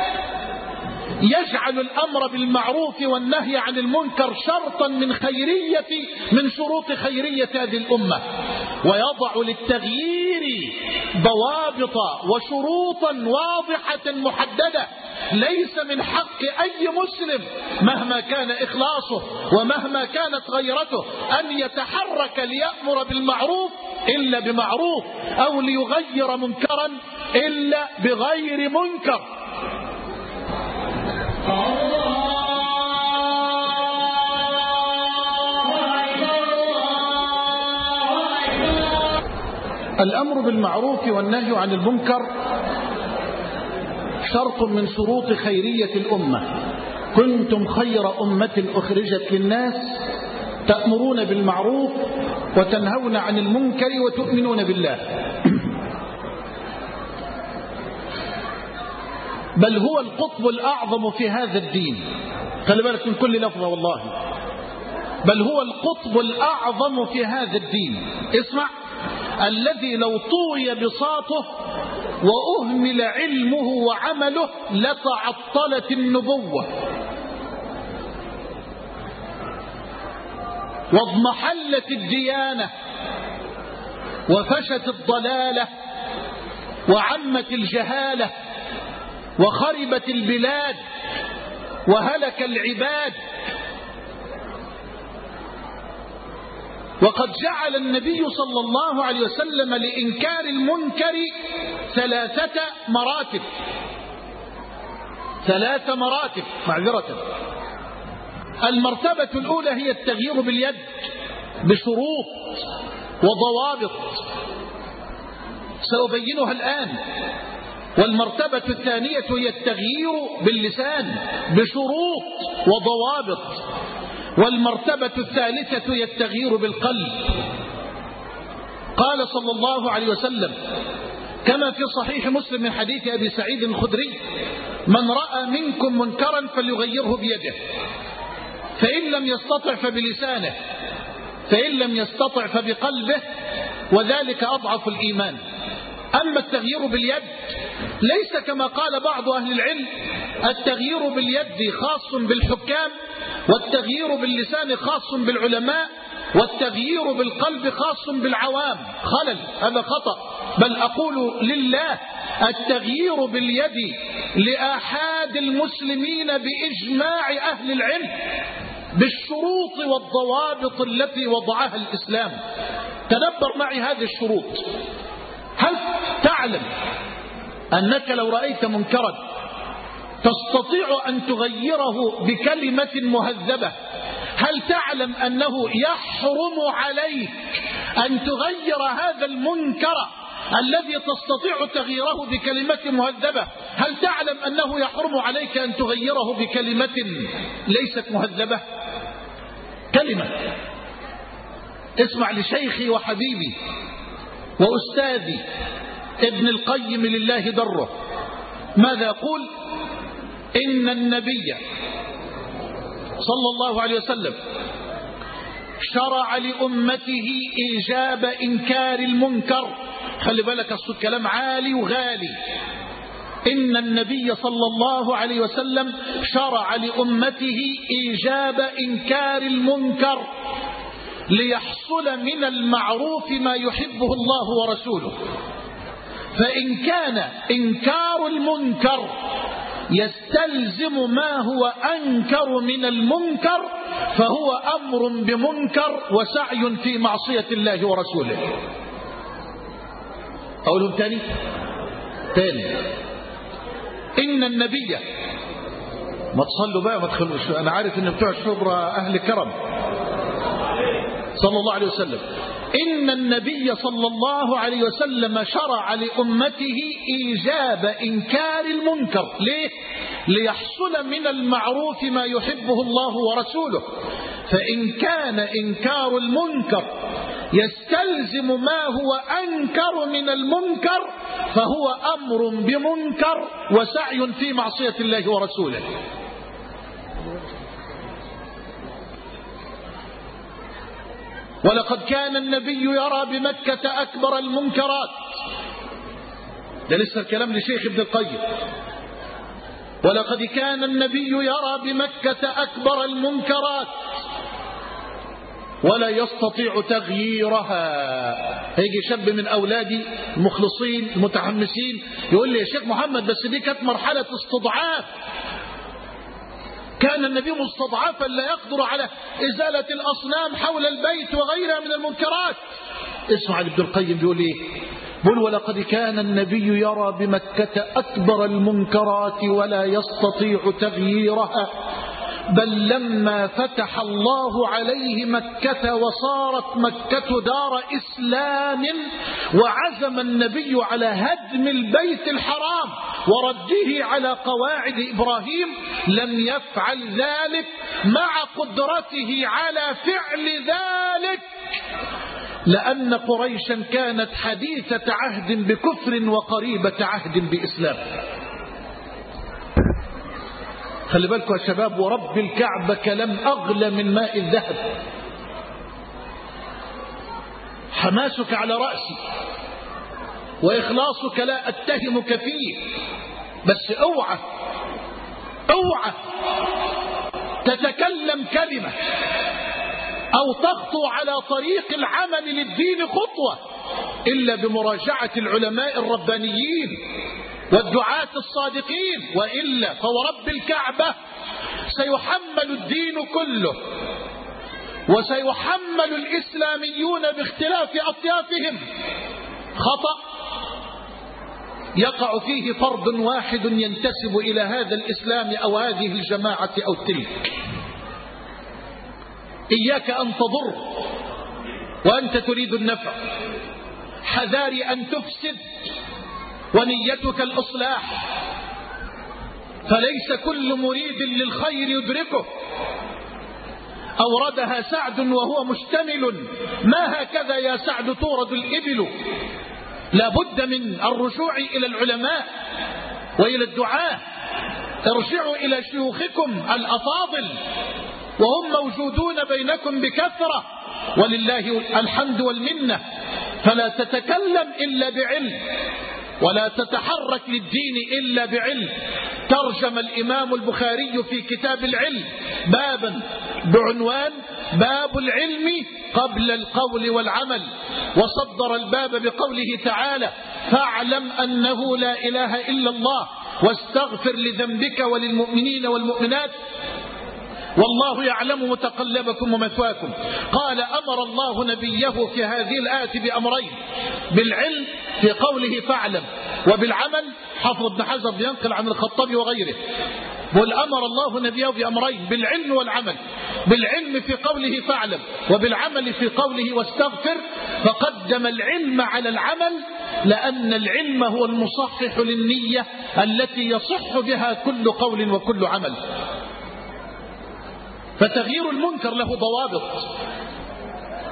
Speaker 4: يجعل الأمر بالمعروف والنهي عن المنكر شرطا من شروط خيرية هذه الأمة، ويضع للتغيير ضوابط وشروطا واضحة محددة. ليس من حق أي مسلم مهما كان إخلاصه ومهما كانت غيرته أن يتحرك ليأمر بالمعروف إلا بمعروف، أو ليغير منكرا إلا بغير منكر. الأمر بالمعروف والنهي عن المنكر شرط من شروط خيرية الأمة. كنتم خير أمة أخرجت للناس تأمرون بالمعروف وتنهون عن المنكر وتؤمنون بالله. بل هو القطب الأعظم في هذا الدين. خلي بالك من كل لفظة والله. بل هو القطب الأعظم في هذا الدين. اسمع: الذي لو طوي بساطه وأهمل علمه وعمله لتعطلت النبوة واضمحلت الديانة وفشت الضلالة وعمت الجهالة وخربت البلاد وهلك العباد. وقد جعل النبي صلى الله عليه وسلم لإنكار المنكر 3 مراتب. 3 مراتب معذرة. المرتبة الأولى هي التغيير باليد بشروط وضوابط سأبينها الآن. والمرتبة الثانية هي التغيير باللسان بشروط وضوابط. والمرتبة الثالثة هي التغيير بالقلب. قال صلى الله عليه وسلم كما في صحيح مسلم من حديث أبي سعيد الخدري: من رأى منكم منكرا فليغيره بيده، فإن لم يستطع فبلسانه، فإن لم يستطع فبقلبه، وذلك أضعف الإيمان. أما التغيير باليد ليس كما قال بعض أهل العلم التغيير باليد خاص بالحكام، والتغيير باللسان خاص بالعلماء، والتغيير بالقلب خاص بالعوام. خلل، هذا خطأ. بل أقول لله التغيير باليد لآحاد المسلمين بإجماع أهل العلم بالشروط والضوابط التي وضعها الإسلام. تدبر معي هذه الشروط. هل تعلم أنك لو رأيت منكرا تستطيع أن تغيره بكلمة مهذبة؟ هل تعلم أنه يحرم عليك أن تغير هذا المنكر الذي تستطيع تغييره بكلمة مهذبة؟ هل تعلم أنه يحرم عليك أن تغيره بكلمة ليست مهذبة؟ كلمة. اسمع لشيخي وحبيبي وأستاذي ابن القيم لله دره ماذا يقول؟ إن النبي صلى الله عليه وسلم شرع لأمته إيجاب إنكار المنكر. خلي بالك الصوت كلام عالي وغالي. إن النبي صلى الله عليه وسلم شرع لأمته إيجاب إنكار المنكر ليحصل من المعروف ما يحبه الله ورسوله. فإن كان إنكار المنكر يستلزم ما هو أنكر من المنكر فهو أمر بمنكر وسعي في معصية الله ورسوله. أقولهم تاني. إن النبي، ما تصلوا بقى ما تخلوش، أنا عارف إن بتوع الشبرا أهل كرم، صلى الله عليه وسلم. إن النبي صلى الله عليه وسلم شرع لأمته إيجاب إنكار المنكر. ليه؟ ليحصل من المعروف ما يحبه الله ورسوله. فإن كان إنكار المنكر يستلزم ما هو أنكر من المنكر فهو أمر بمنكر وسعي في معصية الله ورسوله. ولقد كان النبي يرى بمكة أكبر المنكرات. ده لسه الكلام لشيخ ابن القيم. ولقد كان النبي يرى بمكة أكبر المنكرات ولا يستطيع تغييرها. هيجي شاب من أولادي المخلصين المتحمسين يقول لي يا شيخ محمد بس دي كانت مرحلة استضعاف، كان النبي مستضعفا لا يقدر على إزالة الأصنام حول البيت وغيرها من المنكرات. اسمع ابن القيم بيقول ايه؟ بيقول ولقد كان النبي يرى بمكة أكبر المنكرات ولا يستطيع تغييرها، بل لما فتح الله عليه مكة وصارت مكة دار إسلام وعزم النبي على هدم البيت الحرام ورده على قواعد إبراهيم لم يفعل ذلك مع قدرته على فعل ذلك، لأن قريشا كانت حديثة عهد بكفر وقريبة عهد بإسلام. خلي بالكم يا شباب، ورب الكعبة كلام أغلى من ماء الذهب. حماسك على رأسي وإخلاصك لا أتهمك فيه، بس اوعى تتكلم كلمة أو تخطو على طريق العمل للدين خطوة إلا بمراجعة العلماء الربانيين والدعاة الصادقين، وإلا فورب الكعبة سيحمل الدين كله وسيحمل الإسلاميون باختلاف أطيافهم خطأ يقع فيه فرد واحد ينتسب إلى هذا الإسلام أو هذه الجماعة أو تلك. إياك أن تضر وأنت تريد النفع، حذاري أن تفسد ونيتك الإصلاح، فليس كل مريد للخير يدركه. أوردها سعد وهو مشتمل، ما هكذا يا سعد تورد الإبل. لا بد من الرجوع إلى العلماء وإلى الدعاة. ارجعوا إلى شيوخكم الأفاضل وهم موجودون بينكم بكثرة ولله الحمد والمنة، فلا تتكلم إلا بعلم ولا تتحرك للدين إلا بعلم. ترجم الإمام البخاري في كتاب العلم بابا بعنوان باب العلم قبل القول والعمل، وصدر الباب بقوله تعالى فاعلم أنه لا إله إلا الله واستغفر لذنبك وللمؤمنين والمؤمنات والله يعلم متقلبكم ومثواكم. قال أمر الله نبيه في هذه الآية بأمرين: بالعلم في قوله فاعلم، وبالعمل. حافظ ابن حجر ينقل عن الخطابي وغيره، بل أمر الله نبيه بأمرين: بالعلم والعمل. بالعلم في قوله فاعلم، وبالعمل في قوله واستغفر. فقدم العلم على العمل لأن العلم هو المصحح للنية التي يصح بها كل قول وكل عمل. فتغيير المنكر له ضوابط.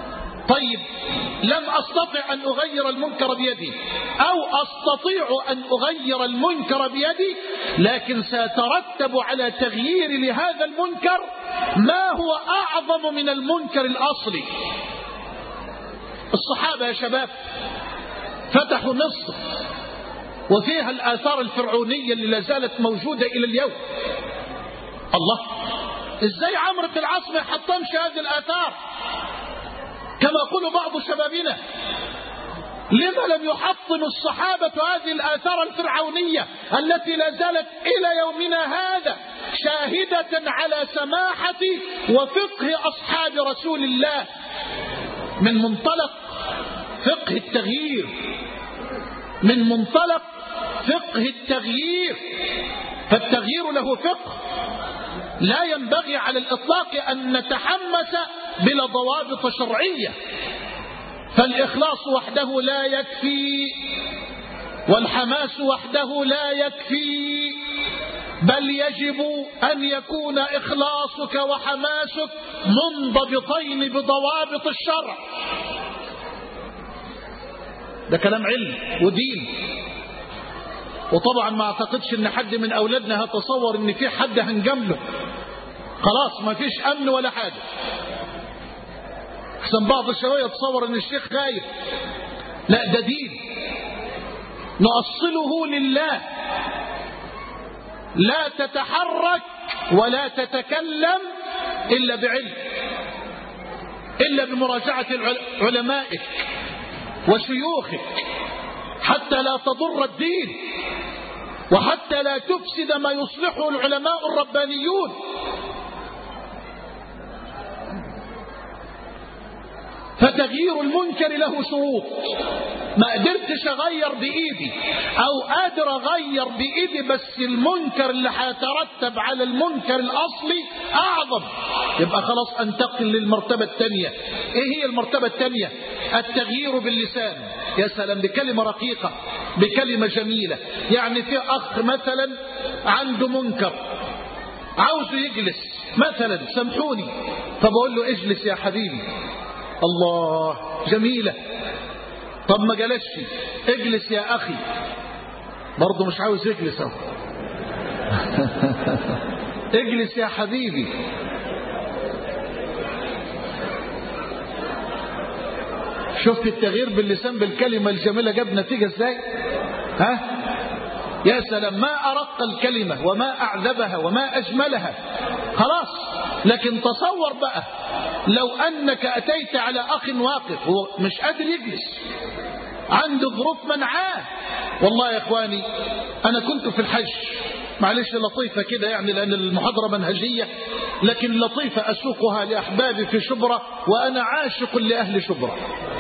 Speaker 4: طيب لم أستطع أن أغير المنكر بيدي أو أستطيع أن أغير المنكر بيدي، لكن سيترتب على تغيير لهذا المنكر ما هو أعظم من المنكر الأصلي. الصحابة يا شباب فتحوا مصر وفيها الآثار الفرعونية اللي لازالت موجودة إلى اليوم. الله، إزاي عمرو بن العاص ما يحطمش هذه الآثار كما يقول بعض شبابنا؟ لما لم يحطم الصحابة هذه الآثار الفرعونية التي لا زالت إلى يومنا هذا شاهدة على سماحة وفقه أصحاب رسول الله من منطلق فقه التغيير، من منطلق فقه التغيير. فالتغيير له فقه، لا ينبغي على الإطلاق أن نتحمس بلا ضوابط شرعية. فالإخلاص وحده لا يكفي، والحماس وحده لا يكفي، بل يجب أن يكون إخلاصك وحماسك منضبطين بضوابط الشرع. ده كلام علم ودين. وطبعا ما اعتقدش ان حد من اولادنا هتصور ان في حد هنجمله، خلاص ما فيش امن ولا حاجه. احسن بعض الشباب يتصور ان الشيخ خايف. لا، ده دين نؤصله لله. لا تتحرك ولا تتكلم الا بعلم، الا بمراجعه علمائك وشيوخك، حتى لا تضر الدين وحتى لا تفسد ما يصلحه العلماء الربانيون. فتغيير المنكر له شروط. ما قدرتش اغير بايدي او قادر اغير بايدي، بس المنكر اللي هيترتب على المنكر الاصلي اعظم، يبقى خلاص انتقل للمرتبه الثانيه. ايه هي المرتبه الثانيه؟ التغيير باللسان. يا سلام، بكلمه رقيقه، بكلمه جميله. يعني في اخ مثلا عنده منكر عاوزه يجلس مثلا، سامحوني، فبقول له اجلس يا حبيبي. الله، جميله. طب ما جلسش، اجلس يا اخي، برضه مش عاوز يجلس اهو. اجلس يا حبيبي. شفت التغيير باللسان بالكلمة الجميلة جاب نتيجة ازاي؟ ها؟ يا سلام، ما أرق الكلمة وما أعذبها وما أجملها. خلاص. لكن تصور بقى لو أنك أتيت على أخ واقف هو مش قادر يجلس، عنده ظروف منعاه. والله يا إخواني أنا كنت في الحج، معلش لطيفة كده يعني لأن المحاضرة منهجية، لكن لطيفة أسوقها لأحبابي في شبرا وأنا عاشق لأهل شبرا.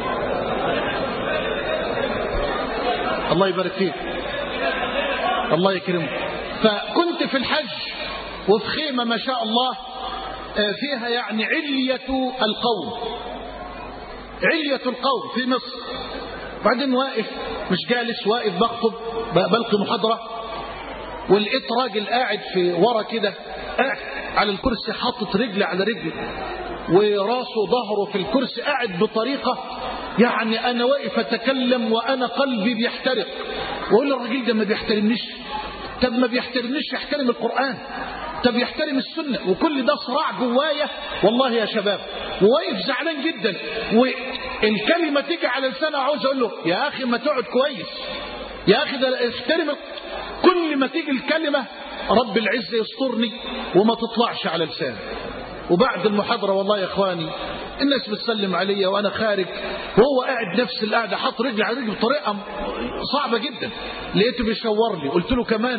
Speaker 4: الله يبارك فيك، الله يكرمك. فكنت في الحج وفي خيمة ما شاء الله فيها يعني علية القوم، علية القوم في مصر. بعدين واقف، مش جالس، واقف بخطب بلقي محاضرة، ولقيت راجل قاعد في ورا كده، قاعد على الكرسي حاطط رجل على رجل وراسه ظهره في الكرسي، قاعد بطريقة يعني أنا واقف أتكلم وأنا قلبي بيحترق، وأقول الراجل ده ما بيحترمنيش. طب ما بيحترمنيش يحترم القرآن، طب يحترم السنة. وكل ده صراع جوايا والله يا شباب، وواقف زعلان جدا، والكلمة تيجي على لسانه عاوز أقول له يا أخي ما تقعد كويس، يا أخي ده احترم. كل ما تيجي الكلمة رب العزة يسترني وما تطلعش على لساني. وبعد المحاضرة والله يا إخواني الناس بتسلم علي وأنا خارج، وهو قاعد نفس القعدة حاط رجل على رجل بطريقة صعبة جدا. لقيته بيشور لي، قلت له كمان.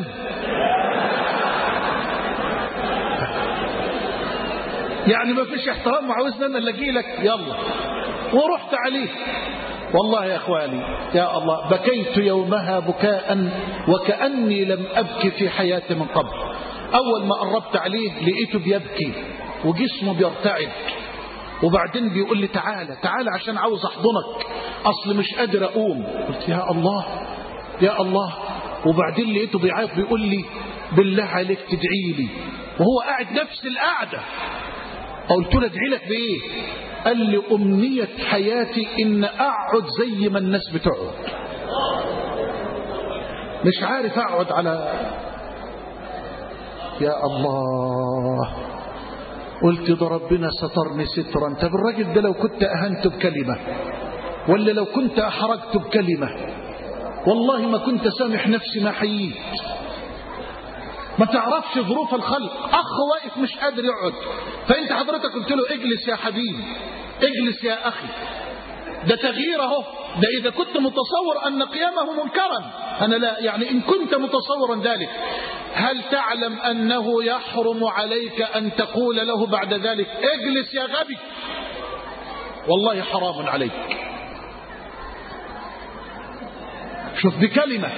Speaker 4: يعني ما فيش احترام وعاوزنا أنا اللي أجي لك، يلا. ورحت عليه والله يا إخواني يا الله، بكيت يومها بكاء وكأني لم أبكي في حياتي من قبل. أول ما قربت عليه لقيته بيبكي وجسمه بيرتعد، وبعدين بيقول لي تعالى تعالى عشان عاوز أحضنك، أصل مش قادر أقوم. قلت يا الله يا الله. وبعدين لقيته بيعيط بيقول لي بالله عليك تدعي لي، وهو قاعد نفس القعدة. قلت له ادعي لك بإيه؟ قال لي أمنية حياتي إن أقعد زي ما الناس بتقعد، مش عارف أقعد على. يا الله، قلت ده ربنا سترني سترا. طب الراجل ده لو كنت أهنته بكلمة ولا لو كنت أحرجته بكلمة والله ما كنت سامح نفسي ما حييت. ما تعرفش ظروف الخلق. أخ واقف مش قادر يقعد، فأنت حضرتك قلت له اجلس يا حبيبي، اجلس يا أخي، ده تغيير اهو. ده إذا كنت متصور أن قيامه منكرا، أنا لا، يعني إن كنت متصورا ذلك، هل تعلم أنه يحرم عليك أن تقول له بعد ذلك اجلس يا غبي؟ والله حرام عليك. شوف بكلمة،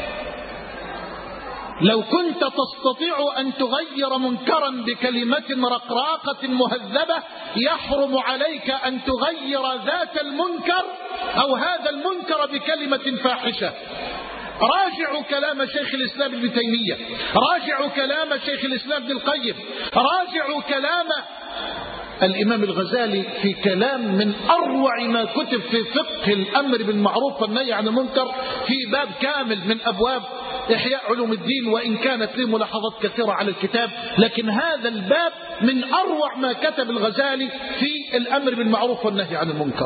Speaker 4: لو كنت تستطيع أن تغير منكرا بكلمة رقراقة مهذبة، يحرم عليك أن تغير ذات المنكر أو هذا المنكر بكلمة فاحشة. راجعوا كلام شيخ الإسلام ابن تيمية، راجعوا كلام شيخ الإسلام ابن القيم، راجعوا كلام الإمام الغزالي في كلام من أروع ما كتب في فقه الأمر بالمعروف والنهي عن المنكر، في باب كامل من أبواب إحياء علوم الدين، وإن كانت له ملاحظات كثيرة على الكتاب، لكن هذا الباب من أروع ما كتب الغزالي في الأمر بالمعروف والنهي عن المنكر.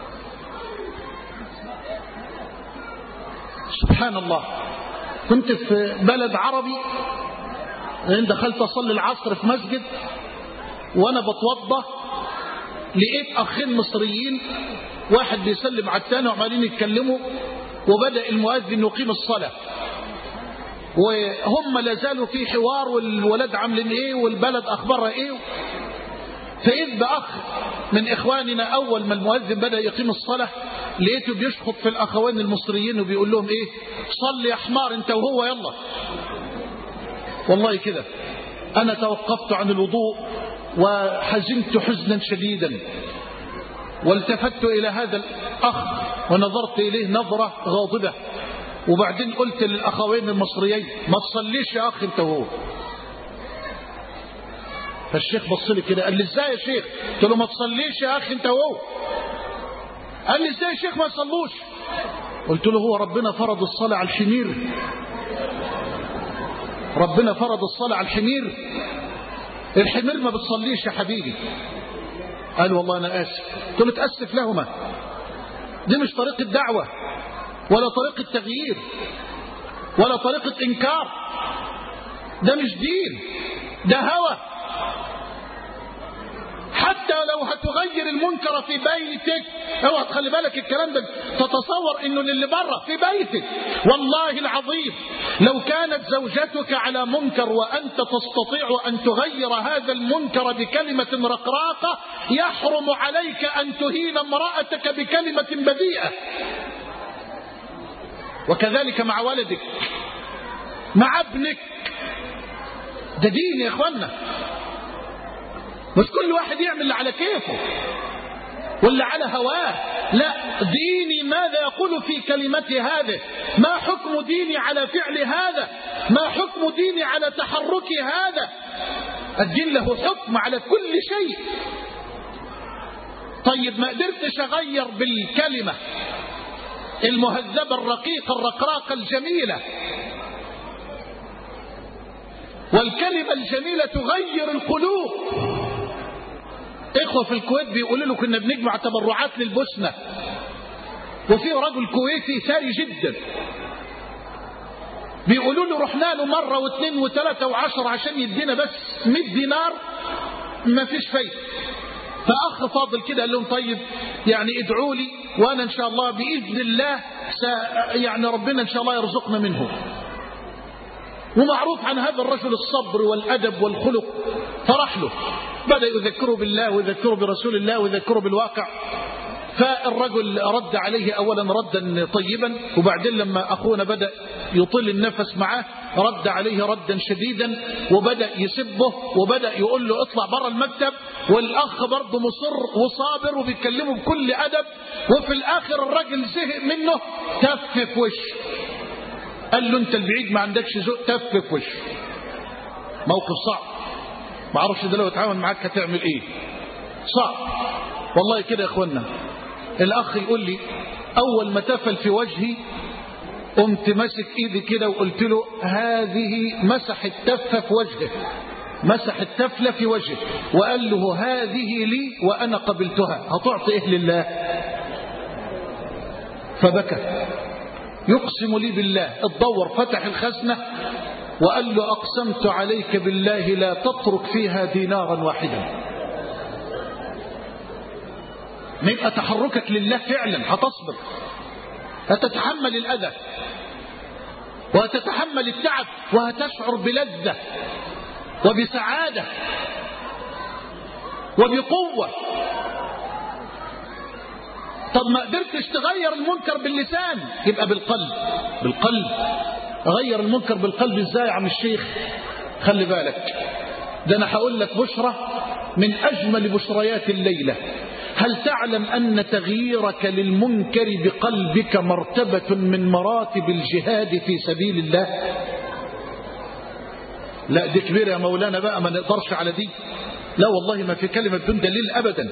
Speaker 4: سبحان الله، كنت في بلد عربي، دخلت أصلي العصر في مسجد، وأنا بتوضى لقيت أخين مصريين، واحد بيسلم على الثاني وعمالين يتكلموا، وبدأ المؤذن يقيم الصلاة، وهم لازالوا في حوار، والولاد عاملين ايه والبلد اخبارها ايه. فإذ بأخ من إخواننا أول ما المؤذن بدأ يقيم الصلاة لقيته بيشخط في الأخوين المصريين وبيقول لهم إيه، صلي يا حمار أنت وهو يلا. والله كده أنا توقفت عن الوضوء وحزنت حزنا شديدا، والتفت إلى هذا الأخ ونظرت إليه نظرة غاضبة، وبعدين قلت للأخوين المصريين ما تصليش يا أخي أنت وهو. فالشيخ بص لي كده قال لي ازاي يا شيخ؟ قلت له ما تصليش يا اخي انت وهو. قال لي ازاي يا شيخ ما يصلوش؟ قلت له هو ربنا فرض الصلاة على الحمير؟ ربنا فرض الصلاة على الحمير؟ الحمير ما بتصليش يا حبيبي. قال والله انا اسف. قلت له تأسف لهما، دي مش طريقة دعوة ولا طريقة تغيير ولا طريقة انكار، ده مش دين، ده هوى. حتى لو هتغير المنكر في بيتك، اوعى تخلي بالك الكلام ده تتصور انه للي بره في بيتك. والله العظيم لو كانت زوجتك على منكر وانت تستطيع ان تغير هذا المنكر بكلمة رقراقة، يحرم عليك ان تهين امرأتك بكلمة بذيئة. وكذلك مع ولدك، مع ابنك. ده دين يا اخوانا، بس كل واحد يعمل اللي على كيفه واللي على هواه. لا، ديني ماذا يقول في كلمتي هذه؟ ما حكم ديني على فعل هذا؟ ما حكم ديني على تحركي هذا؟ الدين له حكم على كل شيء. طيب ما قدرتش أغير بالكلمة المهذبة الرقيقة الرقراقة الجميلة، والكلمة الجميلة تغير القلوب. إخوة في الكويت بيقولوا له كنا بنجمع تبرعات للبوسنة، وفي رجل كويتي ثري جدا بيقولوا له رحنا له مرة واثنين وثلاثة وعشر عشان يدينا بس 100 دينار، ما فيش فايدة. فأخ فاضل كده قال لهم طيب يعني ادعوا لي وأنا إن شاء الله بإذن الله يعني ربنا إن شاء الله يرزقنا منه. ومعروف عن هذا الرجل الصبر والأدب والخلق، فرح له، بدأ يذكره بالله ويذكره برسول الله ويذكره بالواقع. فالرجل رد عليه أولا ردا طيبا، وبعدين لما أخونا بدأ يطيل النفس معه رد عليه ردا شديدا، وبدأ يسبه وبدأ يقول له اطلع برا المكتب. والأخ برضه مصر وصابر وبيتكلمه بكل أدب، وفي الآخر الرجل زهق منه، تف في وشه، قال له انت البعيد ما عندكش ذوق، تف في وشه. موقف صعب، ما اعرفش ده لو اتعامل معاك هتعمل ايه. صعب. والله كده يا اخوانا. الاخ يقول لي اول ما تفل في وجهي قمت ماسك ايدي كده وقلت له هذه، مسح التفه في وجهه، مسح التفله في وجهه وقال له هذه لي وانا قبلتها، هتعطي ايه لله؟ فبكى يقسم لي بالله. اتدور فتح الخزنه وقال له اقسمت عليك بالله لا تترك فيها دينارا واحدا. ما يبقى تحركك لله فعلا هتصبر، هتتحمل الأذى وهتتحمل التعب وهتشعر بلذة وبسعادة وبقوة. طب ما قدرتش تغير المنكر باللسان، يبقى بالقلب. بالقلب غير المنكر بالقلب ازاي يا عم الشيخ؟ خلي بالك، ده انا هقول لك بشرة من اجمل بشريات الليلة. هل تعلم أن تغييرك للمنكر بقلبك مرتبة من مراتب الجهاد في سبيل الله؟ لا دي كبيرة يا مولانا بقى، ما نقدرش على دي. لا والله ما في كلمة بدون دليل أبدا.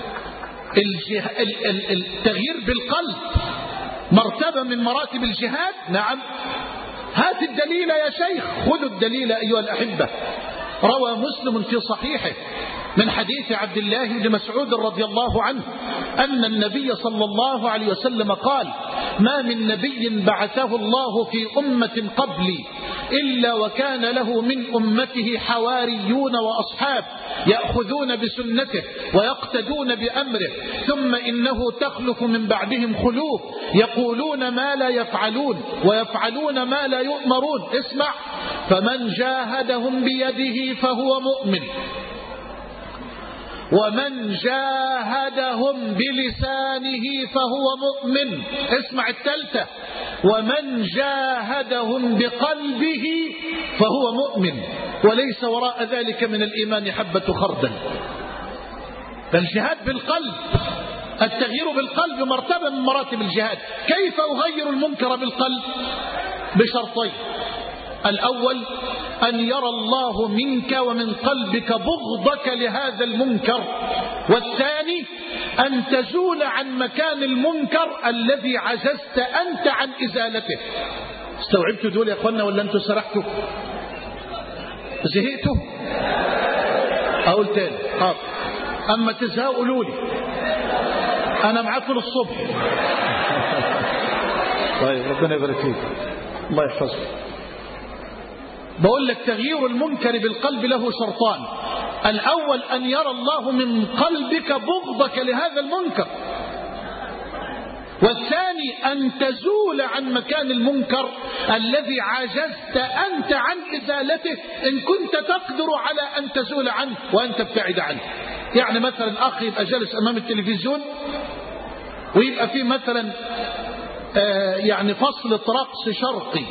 Speaker 4: التغيير بالقلب مرتبة من مراتب الجهاد. نعم، هات الدليل يا شيخ، خذوا الدليل أيها الأحبة. روى مسلم في صحيحه من حديث عبد الله بن مسعود رضي الله عنه أن النبي صلى الله عليه وسلم قال: ما من نبي بعثه الله في أمة قبلي إلا وكان له من أمته حواريون وأصحاب يأخذون بسنته ويقتدون بأمره، ثم إنه تخلف من بعدهم خلوف يقولون ما لا يفعلون ويفعلون ما لا يؤمرون. اسمع: فمن جاهدهم بيده فهو مؤمن، ومن جاهدهم بلسانه فهو مؤمن. اسمع الثالثة: ومن جاهدهم بقلبه فهو مؤمن، وليس وراء ذلك من الإيمان حبة خردل. فالجهاد بالقلب، التغيير بالقلب مرتبة من مراتب الجهاد. كيف أغير المنكر بالقلب؟ بشرطين: الأول أن يرى الله منك ومن قلبك بغضك لهذا المنكر، والثاني أن تزول عن مكان المنكر الذي عجزت أنت عن إزالته. استوعبتوا دول يا أخوانا ولا أنتوا سرحتوا؟ زهقتوا؟ أقول تاني حاضر، أما تزهقوا قولوا لي، أنا معاكم الصبح. طيب ربنا يبارك فيك، الله يحفظك. بقول لك تغيير المنكر بالقلب له شرطان: الأول أن يرى الله من قلبك بغضك لهذا المنكر، والثاني أن تزول عن مكان المنكر الذي عجزت أنت عن إزالته إن كنت تقدر على أن تزول عنه وأن تبتعد عنه. يعني مثلا أخي يبقى جالس أمام التلفزيون ويبقى فيه مثلا يعني فصل رقص شرقي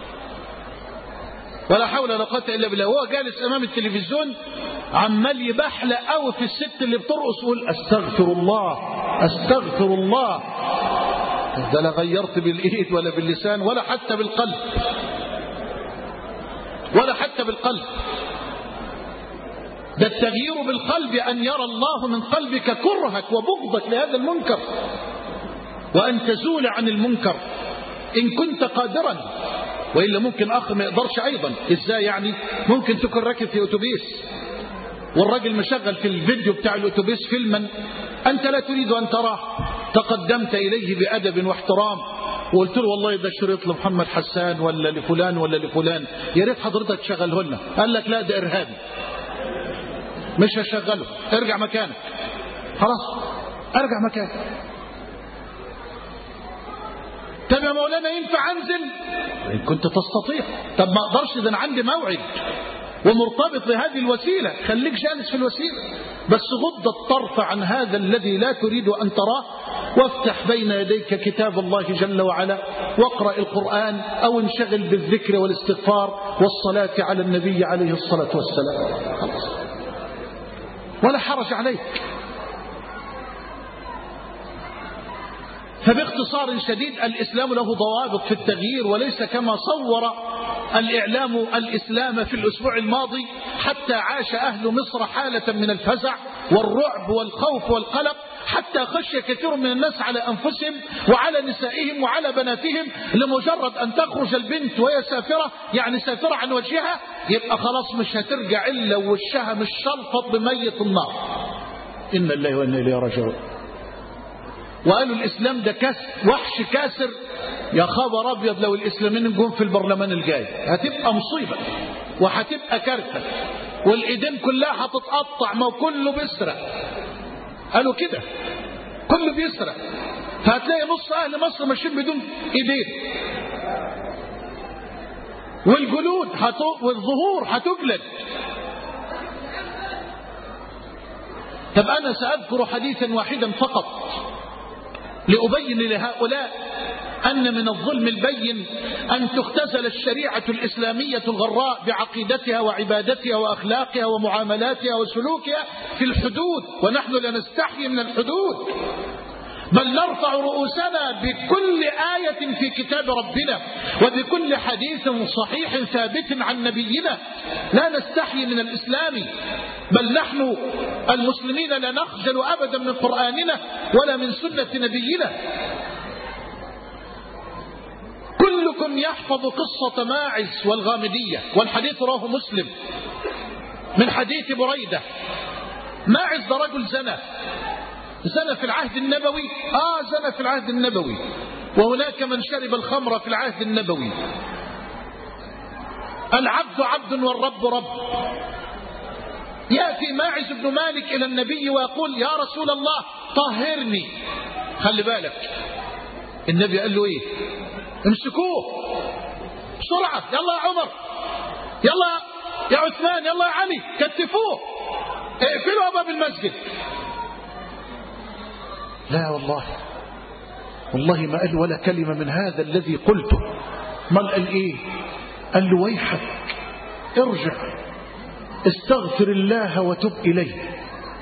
Speaker 4: ولا حول ولا قوة إلا بالله، وهو جالس أمام التلفزيون عمال يبحلق قوي في الست اللي بترقص ويقول أستغفر الله أستغفر الله. ده لا غيرت بالإيد ولا باللسان ولا حتى بالقلب، ولا حتى بالقلب. ده التغيير بالقلب أن يرى الله من قلبك كرهك وبغضك لهذا المنكر وأن تزول عن المنكر إن كنت قادرا، وإلا ممكن أخ ما يقدرش أيضا. إزاي يعني؟ ممكن تكون راكب في أتوبيس والراجل مشغل في الفيديو بتاع الأتوبيس فيلما أنت لا تريد أن تراه، تقدمت إليه بأدب واحترام وقلت له والله ده شريط لمحمد حسان ولا لفلان ولا لفلان، يا ريت حضرتك تشغله لنا. قال لك لا ده إرهابي مش هشغله، ارجع مكانك. خلاص ارجع مكانك. طب يا مولانا ينفع انزل؟ إن كنت تستطيع. طب ما اقدرش، ده انا عندي موعد ومرتبط بهذه الوسيلة. خليك جالس في الوسيلة بس غض الطرف عن هذا الذي لا تريد أن تراه، وافتح بين يديك كتاب الله جل وعلا واقرأ القرآن أو انشغل بالذكر والاستغفار والصلاة على النبي عليه الصلاة والسلام. خلاص ولا حرج عليك. فباختصار شديد الإسلام له ضوابط في التغيير، وليس كما صور الإعلام الإسلام في الأسبوع الماضي حتى عاش أهل مصر حالة من الفزع والرعب والخوف والقلق حتى خشي كثير من الناس على أنفسهم وعلى نسائهم وعلى بناتهم، لمجرد أن تخرج البنت وهي سافرة، يعني سافرة عن وجهها، يبقى خلاص مش هترجع إلا ووشها مش شلفط بمية النار. إن الله وإنا إليه راجعون. وقالوا الإسلام ده وحش كاسر. يا خبر أبيض لو الإسلاميين جم في البرلمان الجاي هتبقى مصيبة وهتبقى كارثة، والإيدين كلها هتتقطع، ما كله بيسرق. قالوا كده كله بيسرق، فهتلاقي نص أهل مصر ماشيين بدون إيدين، والجلود والظهور هتجلد. طب أنا سأذكر حديثا واحدا فقط لأبين لهؤلاء أن من الظلم البين أن تختزل الشريعة الإسلامية الغراء بعقيدتها وعبادتها وأخلاقها ومعاملاتها وسلوكها في الحدود، ونحن لا نستحي من الحدود، بل نرفع رؤوسنا بكل آية في كتاب ربنا وبكل حديث صحيح ثابت عن نبينا. لا نستحي من الإسلام، بل نحن المسلمين لا نخجل أبدا من قرآننا ولا من سنة نبينا. كلكم يحفظ قصة ماعز والغامدية، والحديث رواه مسلم من حديث بريدة. ماعز ده رجل زنى في العهد النبوي، زنى في العهد النبوي، وهناك من شرب الخمر في العهد النبوي. العبد عبد والرب رب. يأتي ماعز بن مالك إلى النبي ويقول: يا رسول الله طهرني. خلي بالك، النبي قال له ايه؟ امسكوه بسرعة، يلا يا عمر، يلا يا عثمان، يلا يا علي، كتفوه، اقفلوا أبواب المسجد. لا والله ما قال ولا كلمة من هذا الذي قلته. ما قال ايه؟ قال له: ويحك ارجع استغفر الله وتب إليه.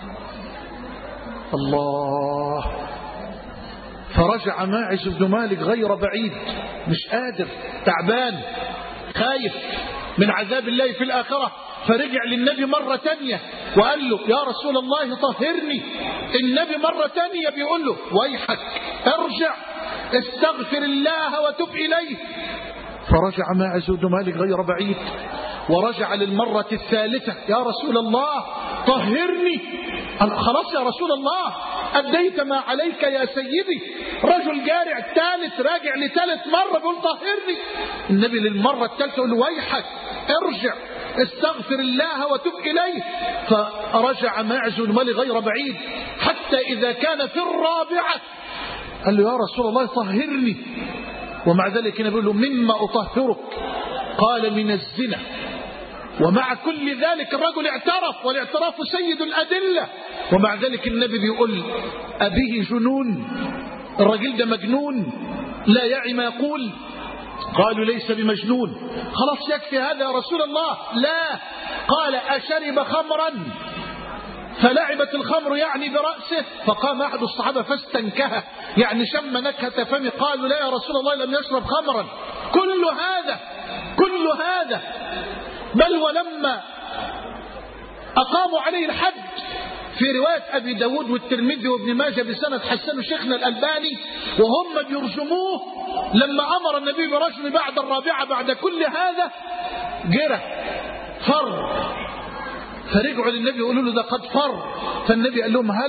Speaker 4: الله. فرجع ماعز بن مالك غير بعيد، مش قادر، تعبان، خايف من عذاب الله في الآخرة، فرجع للنبي مرة تانية وقال له: يا رسول الله طهرني. النبي مرة تانية بيقول له: ويحك ارجع استغفر الله وتب إليه. فرجع ماعز بن مالك غير بعيد ورجع للمرة الثالثة: يا رسول الله طهرني. خلاص يا رسول الله أديت ما عليك يا سيدي. رجل جارع ثالث راجع لثالث مرة بيقول طهرني. النبي للمرة الثالثة يقول: ويحك ارجع استغفر الله وتب إليه. فرجع ماعز بن مالك غير بعيد حتى إذا كان في الرابعة قال له: يا رسول الله طهرني. ومع ذلك النبي يقول له: مما أطهرك؟ قال: من الزنا. ومع كل ذلك الرجل اعترف، والاعتراف سيد الأدلة، ومع ذلك النبي بيقول: أبيه جنون؟ الرجل ده مجنون لا يعي ما يقول؟ قالوا: ليس بمجنون. خلاص يكفي هذا يا رسول الله. لا. قال: أشرب خمرا فلعبت الخمر يعني برأسه؟ فقام أحد الصحابة فاستنكها، يعني شم نكهة فمه. قالوا: لا يا رسول الله لم يشرب خمرا. كل هذا بل ولما أقاموا عليه الحد في رواية أبي داود والترمذي وابن ماجه بسند حسن شيخنا الألباني، وهم بيرجموه لما أمر النبي برجم بعد الرابعة بعد كل هذا جرى فر. فرجعوا للنبي يقولوا له: ده قد فر. فالنبي قال لهم: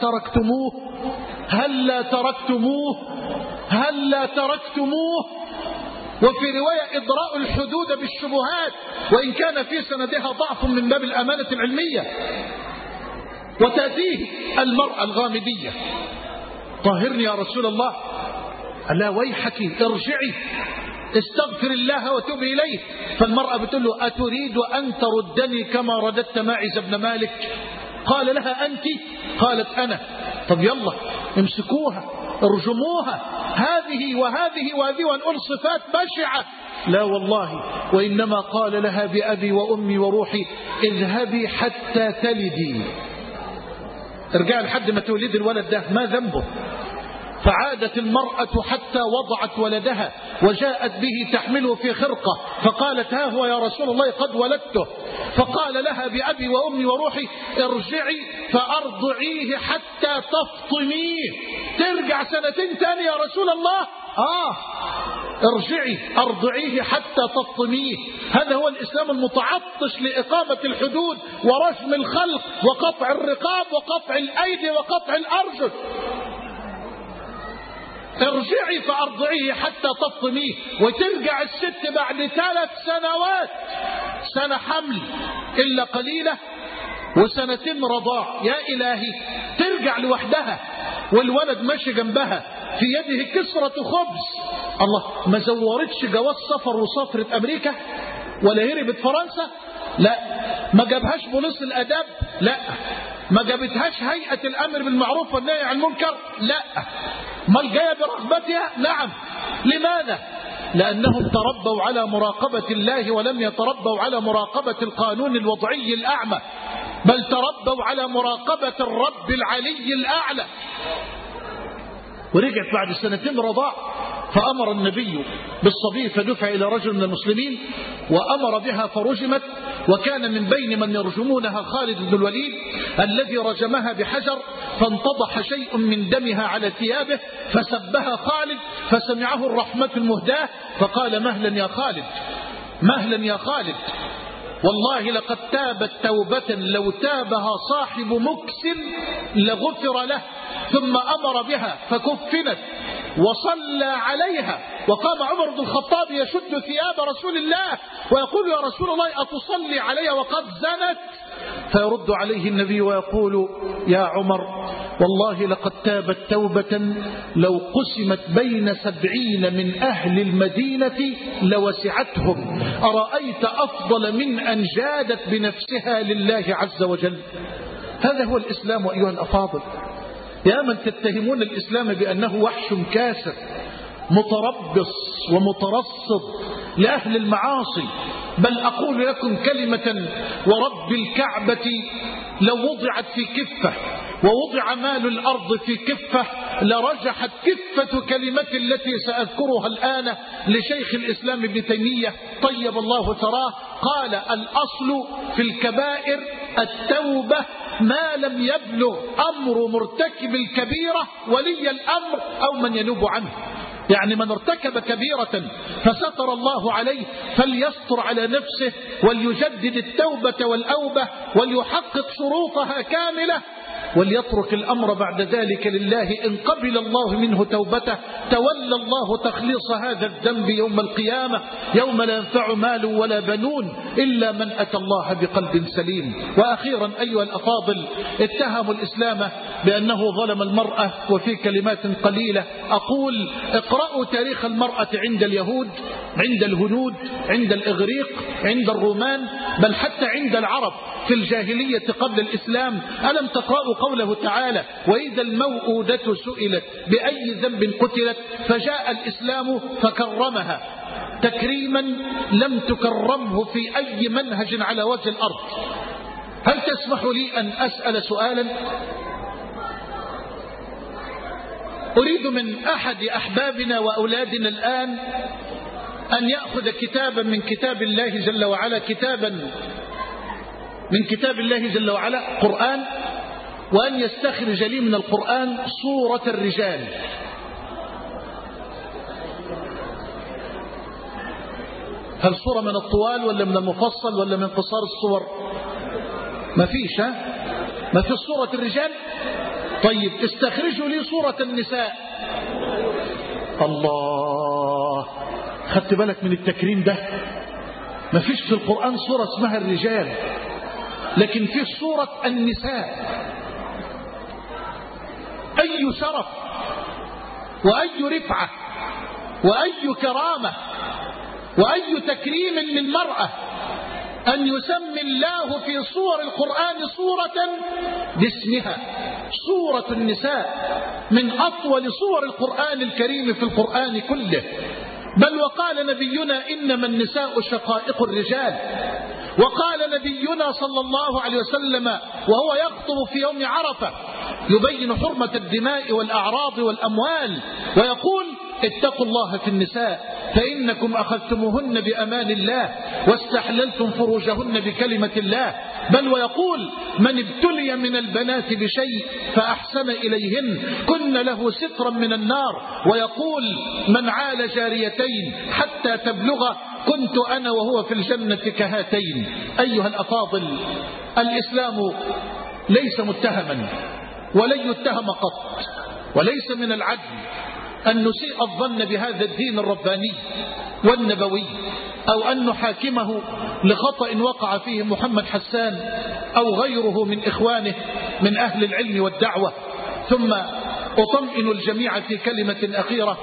Speaker 4: هل تركتموه. وفي رواية: إضراء الحدود بالشبهات، وإن كان في سندها ضعف من باب الأمانة العلمية. وتأتيه المرأة الغامدية: طهرني يا رسول الله. ألا ويحك ارجعي استغفر الله وتوب إليه. فالمرأة بتقول له: أتريد أن تردني كما رددت ماعز بن مالك؟ قال لها: أنت؟ قالت: أنا. طب يلا امسكوها ارجموها، هذه وهذه وهذه، ونقول صفات بشعة. لا والله، وإنما قال لها: بأبي وأمي وروحي اذهبي حتى تلدي. ارجع لحد ما تولد الولد ده، ما ذنبه؟ فعادت المرأة حتى وضعت ولدها وجاءت به تحمله في خرقة، فقالت: ها هو يا رسول الله قد ولدته. فقال لها: بأبي وأمي وروحي ارجعي فأرضعيه حتى تفطميه. ترجع 2 سنين تاني يا رسول الله؟ ارجعي أرضعيه حتى تفطميه. هذا هو الإسلام المتعطش لإقامة الحدود ورجم الخلق وقطع الرقاب وقطع الأيدي وقطع الأرجل. ارجعي فأرضعيه حتى تفطميه. وترجع الست بعد 3 سنوات، سنة حمل إلا قليلة و2 رضاع. يا إلهي، ترجع لوحدها والولد ماشي جنبها في يده كسرة خبز. الله، ما زورتش جواز سفر وسافرت أمريكا ولا هربت فرنسا؟ لا. ما جابهاش بوليس الأداب؟ لا. ما جابتهاش هيئة الأمر بالمعروف والنهي عن المنكر؟ لا. ما جاية برغبتها؟ نعم. لماذا؟ لأنهم تربوا على مراقبة الله ولم يتربوا على مراقبة القانون الوضعي الأعمى، بل تربوا على مراقبة الرب العلي الأعلى. ورجعت بعد 2 رضاع، فأمر النبي بالصبي فدفع إلى رجل من المسلمين وأمر بها فرجمت. وكان من بين من يرجمونها خالد بن الوليد الذي رجمها بحجر، فانتضح شيء من دمها على ثيابه فسبها خالد، فسمعه الرحمة المهداة فقال: مهلا يا خالد، مهلا يا خالد، والله لقد تابت توبة لو تابها صاحب مكس لغفر له. ثم أمر بها فكفنت وصلى عليها. وقام عمر بن الخطاب يشد ثياب رسول الله ويقول: يا رسول الله أتصلي عليها وقد زنت؟ فيرد عليه النبي ويقول: يا عمر، والله لقد تابت توبة لو قسمت بين 70 من أهل المدينة لوسعتهم. أرأيت أفضل من أن جادت بنفسها لله عز وجل؟ هذا هو الإسلام أيها الأفاضل. يا من تتهمون الإسلام بأنه وحش كاسر متربص ومترصد لأهل المعاصي، بل أقول لكم كلمة ورب الكعبة: لو وضعت في كفة ووضع مال الأرض في كفة لرجحت كفة كلمة التي سأذكرها الآن لشيخ الإسلام ابن تيمية طيب الله ثراه. قال: الأصل في الكبائر التوبة ما لم يبلغ أمر مرتكب الكبيرة ولي الأمر أو من ينوب عنه. يعني من ارتكب كبيرة فستر الله عليه فليستر على نفسه وليجدد التوبة والأوبة وليحقق شروطها كاملة وليترك الأمر بعد ذلك لله. إن قبل الله منه توبته تولى الله تخليص هذا الذنب يوم القيامة، يوم لا ينفع مال ولا بنون إلا من أتى الله بقلب سليم. وأخيرا أيها الأفاضل، اتهموا الإسلام بأنه ظلم المرأة. وفي كلمات قليلة أقول: اقرأوا تاريخ المرأة عند اليهود، عند الهنود، عند الإغريق، عند الرومان، بل حتى عند العرب في الجاهلية قبل الإسلام. ألم تقرأوا قوله تعالى: وإذا الموءودة سئلت بأي ذنب قتلت؟ فجاء الإسلام فكرمها تكريما لم تكرمه في أي منهج على وجه الأرض. هل تسمح لي أن أسأل سؤالا؟ أريد من أحد أحبابنا وأولادنا الآن أن يأخذ كتابا من كتاب الله جل وعلا، كتابا من كتاب الله جل وعلا قرآن، وأن يستخرج لي من القرآن سورة الرجال. هل سورة من الطوال ولا من المفصل ولا من قصار الصور؟ ما فيش، ما في سورة الرجال. طيب استخرجوا لي سورة النساء. الله، خدت بالك من التكريم ده؟ ما فيش في القرآن سورة اسمها الرجال، لكن في سورة النساء. أي شرف وأي رفعة وأي كرامة وأي تكريم للمرأة أن يسمي الله في سور القرآن سورة باسمها، سورة النساء، من أطول سور القرآن الكريم في القرآن كله. بل وقال نبينا: إنما النساء شقائق الرجال. وقال نبينا صلى الله عليه وسلم وهو يخطب في يوم عرفة: يبين حرمة الدماء والأعراض والأموال، ويقول اتقوا الله في النساء فإنكم أخذتموهن بأمان الله واستحللتم فروجهن بكلمة الله. بل ويقول من ابتلي من البنات بشيء فأحسن إليهن كن له سترا من النار. ويقول من عال جاريتين حتى تبلغ كنت أنا وهو في الجنة كهاتين. أيها الأفاضل، الإسلام ليس متهما ولن يتهم قط، وليس من العدل أن نسيء الظن بهذا الدين الرباني والنبوي، أو أن نحاكمه لخطأ وقع فيه محمد حسان أو غيره من إخوانه من أهل العلم والدعوة. ثم أطمئن الجميع في كلمة أخيرة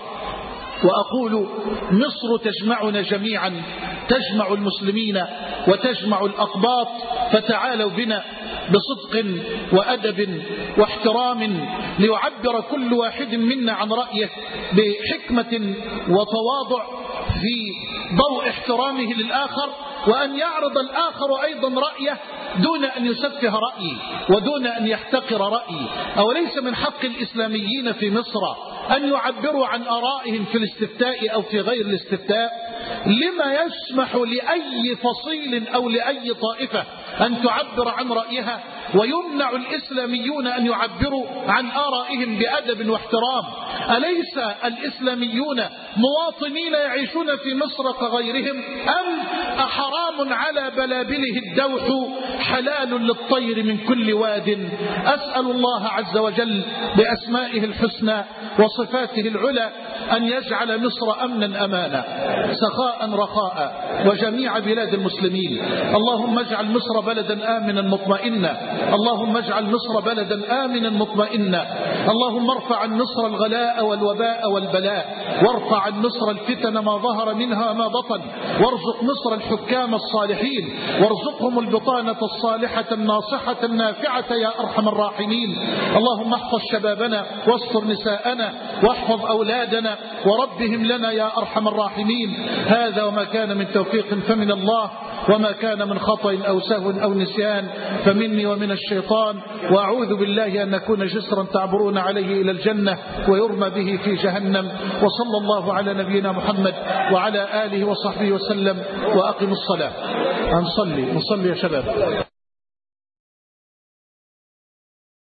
Speaker 4: وأقول مصر تجمعنا جميعا، تجمع المسلمين وتجمع الأقباط، فتعالوا بنا بصدق وأدب واحترام ليعبر كل واحد منا عن رأيه بحكمة وتواضع في ضوء احترامه للآخر، وأن يعرض الآخر أيضا رأيه دون أن يسفه رأيه ودون أن يحتقر رأيه. أوليس من حق الإسلاميين في مصر أن يعبروا عن آرائهم في الاستفتاء أو في غير الاستفتاء؟ لما يسمح لأي فصيل أو لأي طائفة أن تعبر عن رأيها ويمنع الإسلاميون أن يعبروا عن آرائهم بأدب واحترام؟ أليس الإسلاميون مواطنين يعيشون في مصر كغيرهم؟ أم أحرام على بلابله الدوح حلال للطير من كل واد؟ أسأل الله عز وجل بأسمائه الحسنى وصفاته العلى أن يجعل مصر أمنا أمانا، سخاء رخاء، وجميع بلاد المسلمين. اللهم اجعل مصر بلدا آمنا مطمئنا، اللهم اجعل مصر بلدا آمنا مطمئنا. اللهم ارفع عن مصر الغلاء والوباء والبلاء، وارفع عن مصر الفتن ما ظهر منها ما بطن، وارزق مصر الحكام الصالحين، وارزقهم البطانة الصالحة الناصحة النافعة يا أرحم الراحمين. اللهم احفظ شبابنا واستر نساءنا واحفظ أولادنا وربهم لنا يا أرحم الراحمين. هذا وما كان من توفيق فمن الله، وما كان من خطأ أو سهو أو نسيان فمني ومن الشيطان، وأعوذ بالله أن نكون جسرا تعبرون عليه إلى الجنة ويرمى به في جهنم. وصلى الله على نبينا محمد وعلى آله وصحبه وسلم. وأقم الصلاة. نصلي يا شباب.